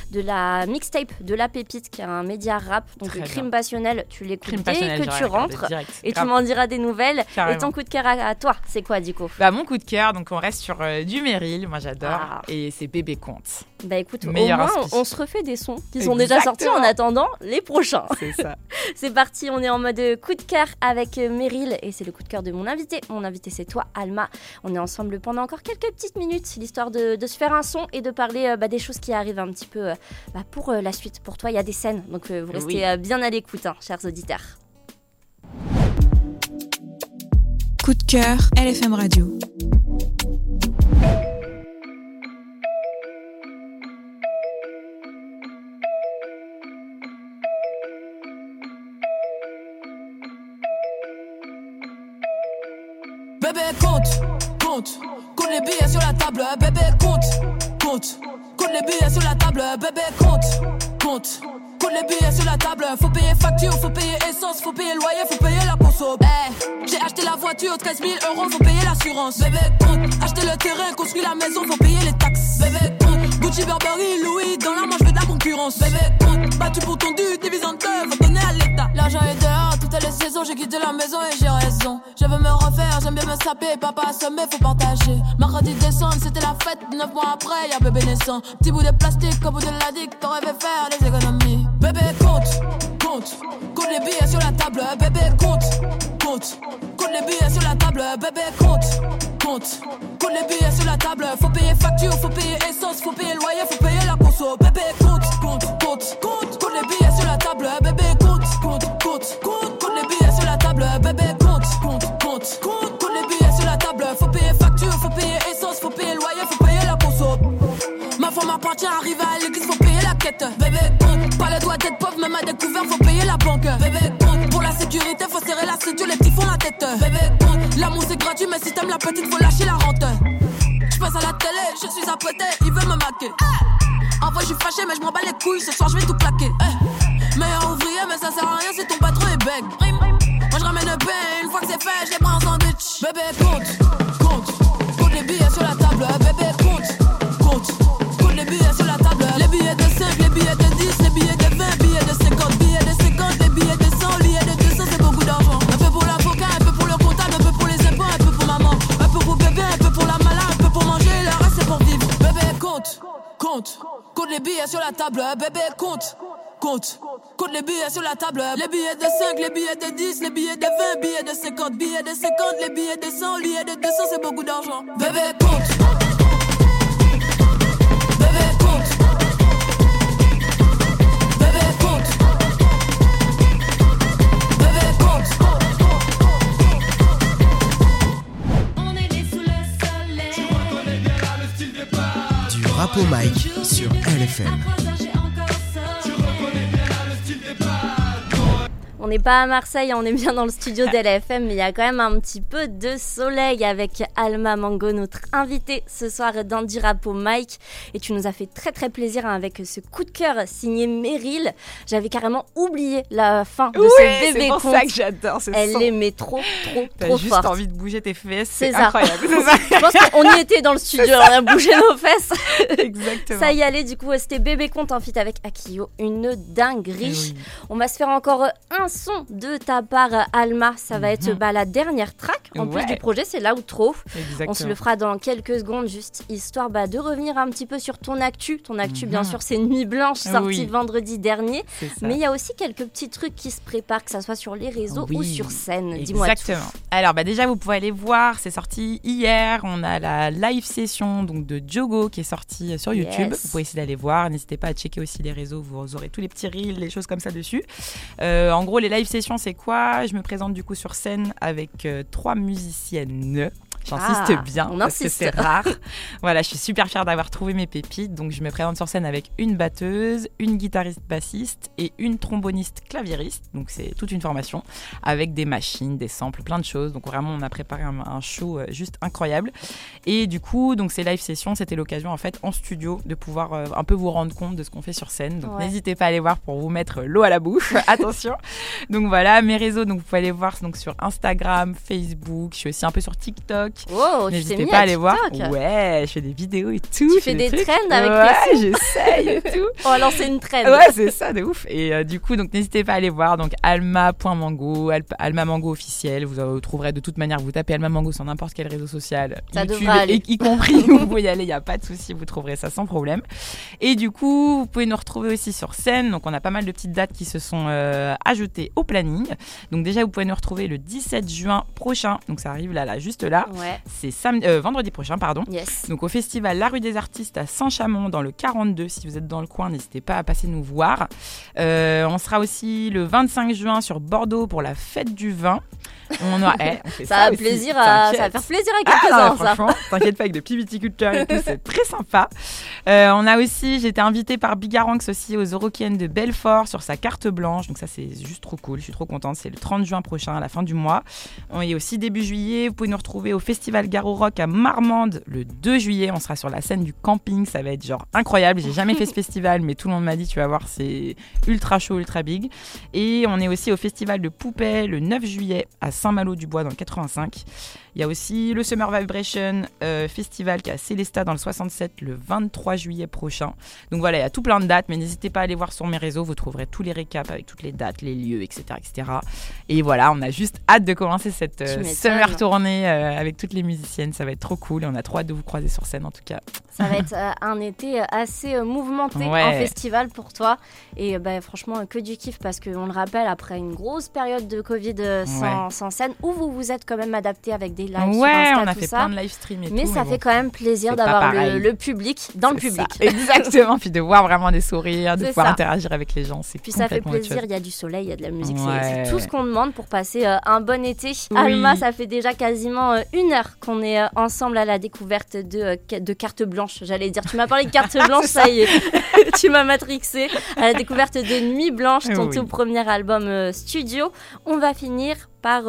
Speaker 2: la mixtape de La Pépite, qui est un média rap. Donc,
Speaker 3: Très
Speaker 2: le
Speaker 3: bien.
Speaker 2: Crime passionnel, tu l'écoutes
Speaker 3: Crime
Speaker 2: dès
Speaker 3: passionnel,
Speaker 2: que
Speaker 3: j'aurais
Speaker 2: tu
Speaker 3: regardé
Speaker 2: rentres.
Speaker 3: direct.
Speaker 2: Et tu
Speaker 3: Grave.
Speaker 2: m'en diras des nouvelles.
Speaker 3: Carrément.
Speaker 2: Et ton coup de cœur à toi, c'est quoi, Dico?
Speaker 3: Bah, mon coup de cœur, donc on reste sur du Meryl, moi j'adore,
Speaker 2: Ah.
Speaker 3: et c'est Bébé Conte.
Speaker 2: Bah écoute, au
Speaker 3: Meilleur
Speaker 2: moins,
Speaker 3: inspi.
Speaker 2: on se refait des sons qui sont déjà sortis
Speaker 3: Exactement.
Speaker 2: en attendant les prochains.
Speaker 3: C'est ça.
Speaker 2: C'est parti, on est en mode coup de cœur avec Meryl et c'est le coup de cœur de mon invité. Mon invité, c'est toi, Alma. On est ensemble pendant encore quelques petites minutes, l'histoire de se faire un son et de parler des choses qui arrivent un petit peu pour la suite. Pour toi, il y a des scènes, donc vous restez bien à l'écoute, chers auditeurs.
Speaker 4: Coup de cœur, LFM Radio.
Speaker 5: Bébé compte les billets sur la table, bébé compte les billets sur la table, bébé compte les billets sur la table, faut payer facture, faut payer essence, faut payer loyer, faut payer la conso. J'ai acheté la voiture, 13 000 €, faut payer l'assurance. Bébé compte, acheter le terrain, construire la maison, faut payer les taxes. Bébé compte, Gucci, Burberry, Louis, dans la main je fais de la concurrence. Bébé compte, battu pour ton dû, divise en deux, faut donner à l'État. L'argent est dehors, toutes les saisons, j'ai quitté la maison et j'ai raison. Je veux me refaire, j'aime bien me saper, papa assommé, faut partager. Mercredi décembre, c'était la fête, 9 mois après, y'a bébé naissant. Petit bout de plastique, au bout de la digue, t'aurais fait faire les économies. Bébé compte les billets sur la table, bébé compte les billets sur la table, bébé compte les billets sur la table, faut payer facture, faut payer essence, faut payer loyer, faut payer la conso. Bébé compte les billets sur la table, bébé compte les billets sur la table, bébé compte les billets sur la table, faut payer facture, faut payer essence, faut payer loyer, faut payer la conso. Ma femme appartient, arrive à l'église, faut payer la quête. Bébé compte, pas le droit d'être pauvre, même à découvert, faut payer la banque. Bébé compte, pour la sécurité, faut serrer la ceinture, les petits font la tête. Bébé compte, l'amour c'est gratuit, mais si t'aimes la petite, faut lâcher la rente. J'passe à la télé, je suis apprêté, il veut me maquer. En vrai, je suis fâché, mais je m'en bats les couilles, ce soir je vais tout claquer. Meilleur ouvrier, mais ça sert à rien si ton patron est bègue. Moi je ramène le pain, une fois que c'est fait, je les prends en sandwich. Bébé compte les billets sur la table, bébé compte les billets sur la table, les billets de 5, les billets de 10, les billets de 20, billets de 50, billets de 50, les billets de 100, billets de 200, c'est beaucoup d'argent. Un peu pour l'avocat, un peu pour le comptable, un peu pour les impôts, un peu pour maman, un peu pour bébé, un peu pour la malade, un peu pour manger, le reste c'est pour vivre. Bébé compte les billets sur la table, bébé compte Compte les billets sur la table. Les billets de 5, les billets de 10, les billets de 20, billets de 50, billets de 50, les billets de 100, les billets de 200, c'est beaucoup d'argent. Bébé, compte. Bébé, compte. Bébé, compte. Bébé, compte.
Speaker 6: On est nés sous le soleil.
Speaker 1: Tu reconnais bien là le style des pas. Du rap au mic sur LFM.
Speaker 2: On n'est pas à Marseille, on est bien dans le studio d'LFM, mais il y a quand même un petit peu de soleil avec Alma Mango, notre invitée ce soir dans Du Rap au Mic. Et tu nous as fait très très plaisir avec ce coup de cœur signé Meryl. J'avais carrément oublié la fin de ce bébé
Speaker 3: conte. C'est pour ça que j'adore ce son.
Speaker 2: Elle l'aimait trop
Speaker 3: T'as
Speaker 2: fort.
Speaker 3: juste envie de bouger tes fesses, c'est
Speaker 2: ça.
Speaker 3: incroyable. C'est ça.
Speaker 2: Je pense qu'on y était dans le studio, on a bougé nos fesses.
Speaker 3: Exactement.
Speaker 2: Ça y allait, du coup, c'était Bébé Conte en feat avec Akio, une dinguerie. Oui. On va se faire encore un son de ta part, Alma. Ça va être la dernière track en plus du projet, c'est l'outro. On se le fera dans quelques secondes, juste histoire de revenir un petit peu sur ton actu. Ton actu, bien sûr, c'est Nuit Blanche, sortie vendredi dernier. Mais il y a aussi quelques petits trucs qui se préparent, que ça soit sur les réseaux ou sur scène. Dis-moi tout.
Speaker 3: Exactement. Alors, déjà, vous pouvez aller voir, c'est sorti hier. On a la live session donc, de Diogo qui est sortie sur YouTube. Vous pouvez essayer d'aller voir. N'hésitez pas à checker aussi les réseaux. Vous aurez tous les petits reels, les choses comme ça dessus. En gros, les live sessions, c'est quoi ? Je me présente du coup sur scène avec 3 musiciennes. J'insiste bien parce que c'est rare. Voilà, je suis super fière d'avoir trouvé mes pépites. Donc, je me présente sur scène avec une batteuse, une guitariste bassiste et une tromboniste claviériste. Donc, c'est toute une formation avec des machines, des samples, plein de choses. Donc, vraiment, on a préparé un show juste incroyable. Et du coup, donc ces live sessions, c'était l'occasion en fait en studio de pouvoir un peu vous rendre compte de ce qu'on fait sur scène. Donc, n'hésitez pas à aller voir pour vous mettre l'eau à la bouche. Attention. Donc, voilà, mes réseaux. Donc, vous pouvez aller voir donc, sur Instagram, Facebook. Je suis aussi un peu sur TikTok.
Speaker 2: Oh,
Speaker 3: n'hésitez pas à aller voir. Ouais, je fais des vidéos et tout.
Speaker 2: Tu fais des trends avec tes sons.
Speaker 3: J'essaye et tout.
Speaker 2: On va lancer une trend.
Speaker 3: Ouais, c'est ça, de ouf. Et du coup, donc n'hésitez pas à aller voir. Donc alma.mango, Alma Mango officiel. Vous trouverez de toute manière. Vous tapez Alma Mango sur n'importe quel réseau social,
Speaker 2: ça
Speaker 3: YouTube,
Speaker 2: devrait aller.
Speaker 3: Y compris où vous pouvez y aller. Il y a pas de souci, vous trouverez ça sans problème. Et du coup, vous pouvez nous retrouver aussi sur scène. Donc on a pas mal de petites dates qui se sont ajoutées au planning. Donc déjà, vous pouvez nous retrouver le 17 juin prochain. Donc ça arrive là, juste là.
Speaker 2: Ouais.
Speaker 3: C'est vendredi prochain, pardon.
Speaker 2: Yes.
Speaker 3: Donc au festival La Rue des Artistes à Saint-Chamond dans le 42. Si vous êtes dans le coin, n'hésitez pas à passer nous voir. On sera aussi le 25 juin sur Bordeaux pour la fête du vin. On fait
Speaker 2: ça va plaisir ça va faire plaisir à quelques-uns, ça.
Speaker 3: Franchement, t'inquiète pas, avec des petits viticulteurs et tout, c'est très sympa. On a aussi, j'ai été invitée par Bigaranx aussi aux Eurokéennes de Belfort sur sa carte blanche. Donc ça, c'est juste trop cool. Je suis trop contente. C'est le 30 juin prochain, à la fin du mois. Et aussi début juillet, vous pouvez nous retrouver au Festival Garo Rock à Marmande le 2 juillet. On sera sur la scène du camping. Ça va être genre incroyable. J'ai jamais fait ce festival, mais tout le monde m'a dit, tu vas voir, c'est ultra chaud, ultra big. Et on est aussi au Festival de Poupée le 9 juillet à Saint-Malo-du-Bois dans le 85. Il y a aussi le Summer Vibration Festival qui est à Célestat dans le 67 le 23 juillet prochain. Donc voilà, il y a tout plein de dates, mais n'hésitez pas à aller voir sur mes réseaux, vous trouverez tous les récaps avec toutes les dates, les lieux, etc. etc. Et voilà, on a juste hâte de commencer cette Summer tournée avec toutes les musiciennes, ça va être trop cool et on a trop hâte de vous croiser sur scène en tout cas.
Speaker 2: Ça va être un été assez mouvementé en festival pour toi et franchement que du kiff parce qu'on le rappelle, après une grosse période de Covid sans scène, où vous êtes quand même adapté avec des lives sur Insta,
Speaker 3: on a fait plein de live stream et
Speaker 2: mais
Speaker 3: tout.
Speaker 2: Ça fait quand même plaisir d'avoir le public dans le public.
Speaker 3: Ça. Exactement, puis de voir vraiment des sourires, de pouvoir interagir avec les gens, c'est
Speaker 2: puis ça fait plaisir, il y a du soleil, il y a de la musique, c'est tout ce qu'on demande pour passer un bon été. Alma, ça fait déjà quasiment 1 heure qu'on est ensemble à la découverte de carte blanche, j'allais dire, tu m'as parlé de carte blanche, ça y est, tu m'as matrixé, à la découverte de Nuit Blanche, ton tout premier album studio. On va finir par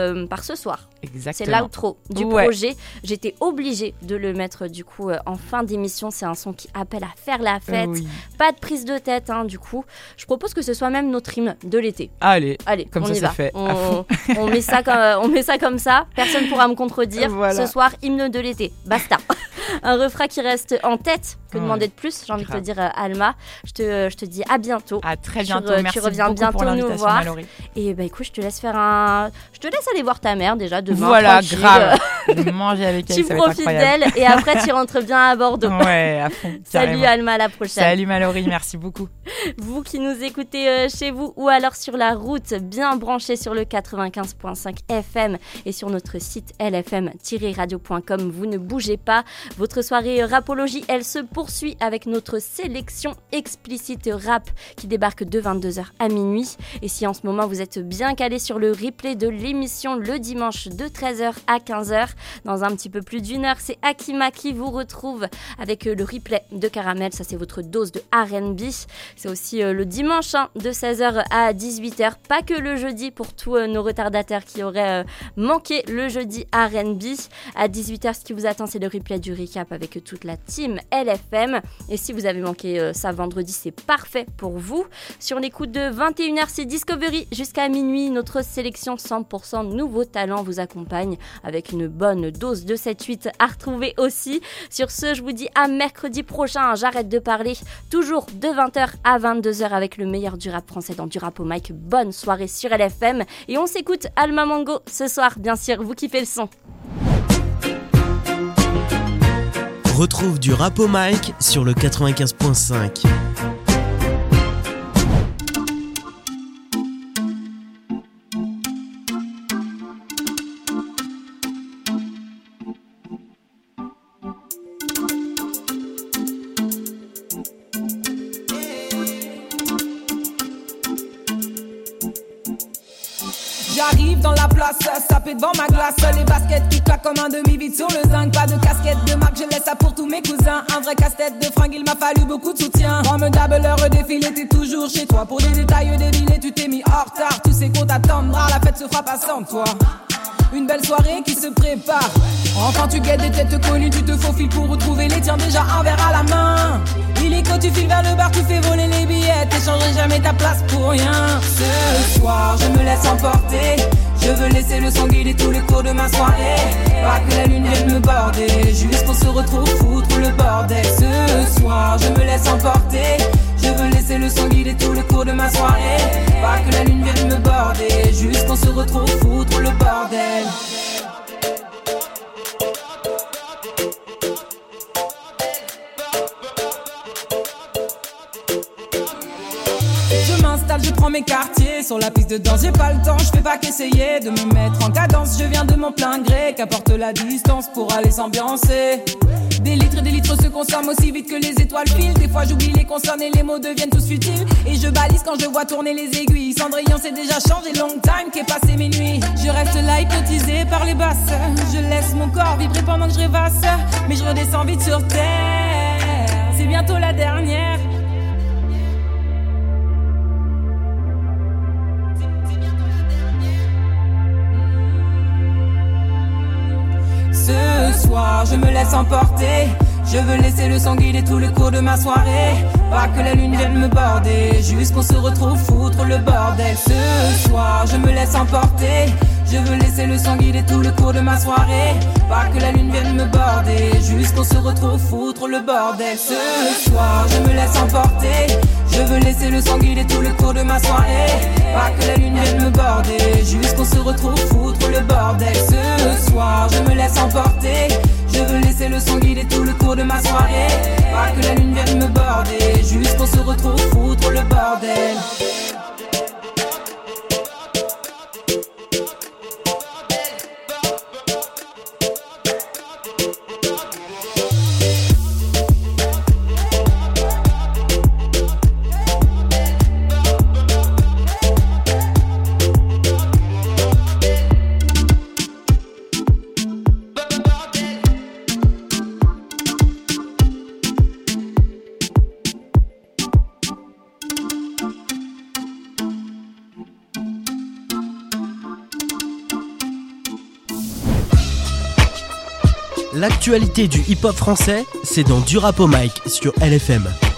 Speaker 2: ce soir.
Speaker 3: Exactement.
Speaker 2: C'est l'outro du projet. J'étais obligée de le mettre du coup en fin d'émission. C'est un son qui appelle à faire la fête. Pas de prise de tête du coup. Je propose que ce soit même notre hymne de l'été.
Speaker 3: Allez,
Speaker 2: comme
Speaker 3: on
Speaker 2: ça,
Speaker 3: y va. Fait.
Speaker 2: On met ça comme ça. Personne pourra me contredire. Voilà. Ce soir, hymne de l'été. Basta. Un refrain qui reste en tête. Que
Speaker 3: Ouais.
Speaker 2: demander de plus, j'ai envie de te
Speaker 3: Grave.
Speaker 2: dire, Alma. Je te dis à bientôt.
Speaker 3: À très
Speaker 2: Tu
Speaker 3: bientôt.
Speaker 2: re-
Speaker 3: Merci
Speaker 2: tu reviens
Speaker 3: beaucoup
Speaker 2: bientôt
Speaker 3: pour
Speaker 2: nous
Speaker 3: l'invitation,
Speaker 2: voir.
Speaker 3: Mallory.
Speaker 2: Et bah écoute, je te laisse aller voir ta mère déjà demain.
Speaker 3: Voilà,
Speaker 2: tranquille.
Speaker 3: grave. Manger avec elle,
Speaker 2: Tu
Speaker 3: ça va être
Speaker 2: profites
Speaker 3: incroyable.
Speaker 2: d'elle et après tu rentres bien à Bordeaux.
Speaker 3: Ouais, à fond.
Speaker 2: Salut
Speaker 3: carrément.
Speaker 2: Alma, à la prochaine.
Speaker 3: Salut Mallory, merci beaucoup.
Speaker 2: Vous qui nous écoutez chez vous ou alors sur la route, bien branchés sur le 95.5 FM et sur notre site lfm-radio.com. Vous ne bougez pas. Votre soirée rapologie, elle se poursuit avec notre sélection explicite rap qui débarque de 22h à minuit. Et si en ce moment vous êtes bien calé sur le replay de l'émission le dimanche de 13h à 15h, dans un petit peu plus d'une heure, c'est Akima qui vous retrouve avec le replay de Caramel. Ça, c'est votre dose de R&B. C'est aussi le dimanche de 16h à 18h. Pas que le jeudi pour tous nos retardataires qui auraient manqué le jeudi R&B. À 18h, ce qui vous attend, c'est le replay du recap avec toute la team LFM. Et si vous avez manqué ça vendredi, c'est parfait pour vous. Sur les coups de 21h, c'est Discovery jusqu'à minuit. Notre sélection 100% nouveaux talents vous accompagne avec une bonne dose de 7-8 à retrouver aussi. Sur ce, je vous dis à mercredi prochain. J'arrête de parler. Toujours de 20h à 22h avec le meilleur du rap français dans du rap au mic. Bonne soirée sur LFM. Et on s'écoute Alma Mango ce soir, bien sûr. Vous kiffez le son.
Speaker 1: Retrouve du rap au mic sur le 95.5.
Speaker 5: J'arrive dans la place, sapé devant ma glace. Les baskets qui claquent comme un demi-vide sur le zinc. Pas de casquette de marque, je laisse ça pour tous mes cousins. Un vrai casse-tête de fringues, il m'a fallu beaucoup de soutien. Comme d'hab, l'heure défilé, t'es toujours chez toi. Pour des détails débilés, tu t'es mis en retard. Tu sais qu'on t'attendra, la fête se fera pas sans toi. Une belle soirée qui se prépare. Enfin tu guettes des têtes connues, tu te faufiles pour retrouver les tiens, déjà un verre à la main. Illico, tu files vers le bar, tu fais voler les billets. T'échangerais jamais ta place pour rien. Ce soir, je me laisse emporter. Je veux laisser le sang guider tous les cours de ma soirée. Pas que la lune vienne me border, juste qu'on se retrouve foutre le bordel. Ce soir, je me laisse emporter. Je veux laisser le sang guider tous les cours de ma soirée. Pas que la lune vienne me border, juste qu'on se retrouve foutre le bordel. Je m'installe, je prends mes quartiers. Sur la piste de danse, j'ai pas le temps, je fais pas qu'essayer de me mettre en cadence. Je viens de mon plein gré, qu'apporte la distance pour aller s'ambiancer. Des litres se consomment aussi vite que les étoiles filent. Des fois j'oublie les consonnes et les mots deviennent tous futiles. Et je balise quand je vois tourner les aiguilles. Cendrillon s'est déjà changé, long time qu'est passé minuit. Je reste là hypnotisé par les basses. Je laisse mon corps vibrer pendant que je rêvasse. Mais je redescends vite sur terre. C'est bientôt la dernière. Ce soir, je me laisse emporter. Je veux laisser le sang guider tous les cours de ma soirée. Pas que la lune vienne me border, juste qu'on se retrouve foutre le bordel. Ce soir, je me laisse emporter. Je veux laisser le sang guider tous les cours de ma soirée. Pas que la lune vienne me border, juste qu'on se retrouve foutre le bordel. Ce soir, je me laisse emporter. Je veux laisser le sang guider tous les cours de ma soirée. Pas que la lune vienne me border, juste qu'on se retrouve foutre le bordel. Ce soir, je me laisse emporter. Je veux laisser le sang guider tout le cours de ma soirée. Pas que la lune vienne me border, juste qu'on se retrouve foutre le bordel.
Speaker 1: L'actualité du hip-hop français, c'est dans du rap au mic sur LFM.